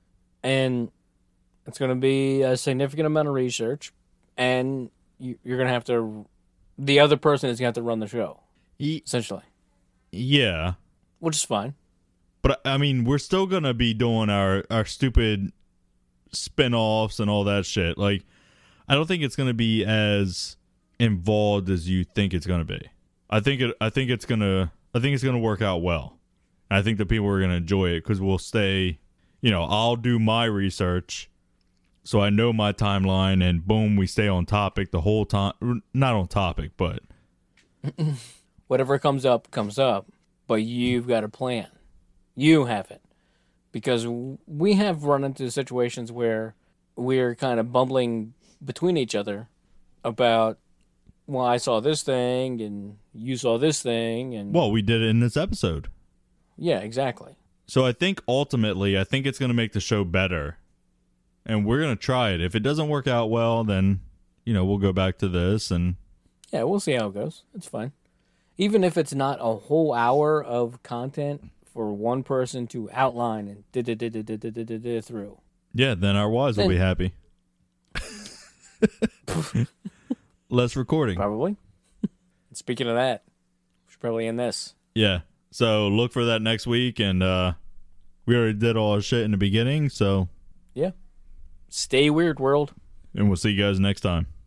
and it's going to be a significant amount of research, and you, you're going to have to. The other person is going to have to run the show, Ye- essentially, Yeah. which is fine. But, I mean, we're still going to be doing our, our stupid spin-offs and all that shit. Like, I don't think it's going to be as involved as you think it's going to be. I think it. I think it's going to. I think it's going to work out well. I think the people are going to enjoy it because we'll stay. You know, I'll do my research, so I know my timeline, and boom, we stay on topic the whole time. Not on topic, but Whatever comes up comes up, but you've got a plan. You have it, because we have run into situations where we're kind of bumbling between each other about, well, I saw this thing and you saw this thing, and well, we did it in this episode. yeah, exactly. So I think ultimately, I think it's going to make the show better, and we're going to try it. If it doesn't work out well, then, you know, we'll go back to this, and Yeah, we'll see how it goes. It's fine. Even if it's not a whole hour of content for one person to outline and da-da-da-da-da-da-da through. yeah, then our wives will be happy. Less recording. Probably. Speaking of that, we should probably end this. Yeah. So look for that next week, and uh, we already did all our shit in the beginning, so Yeah. Stay weird, world. and we'll see you guys next time.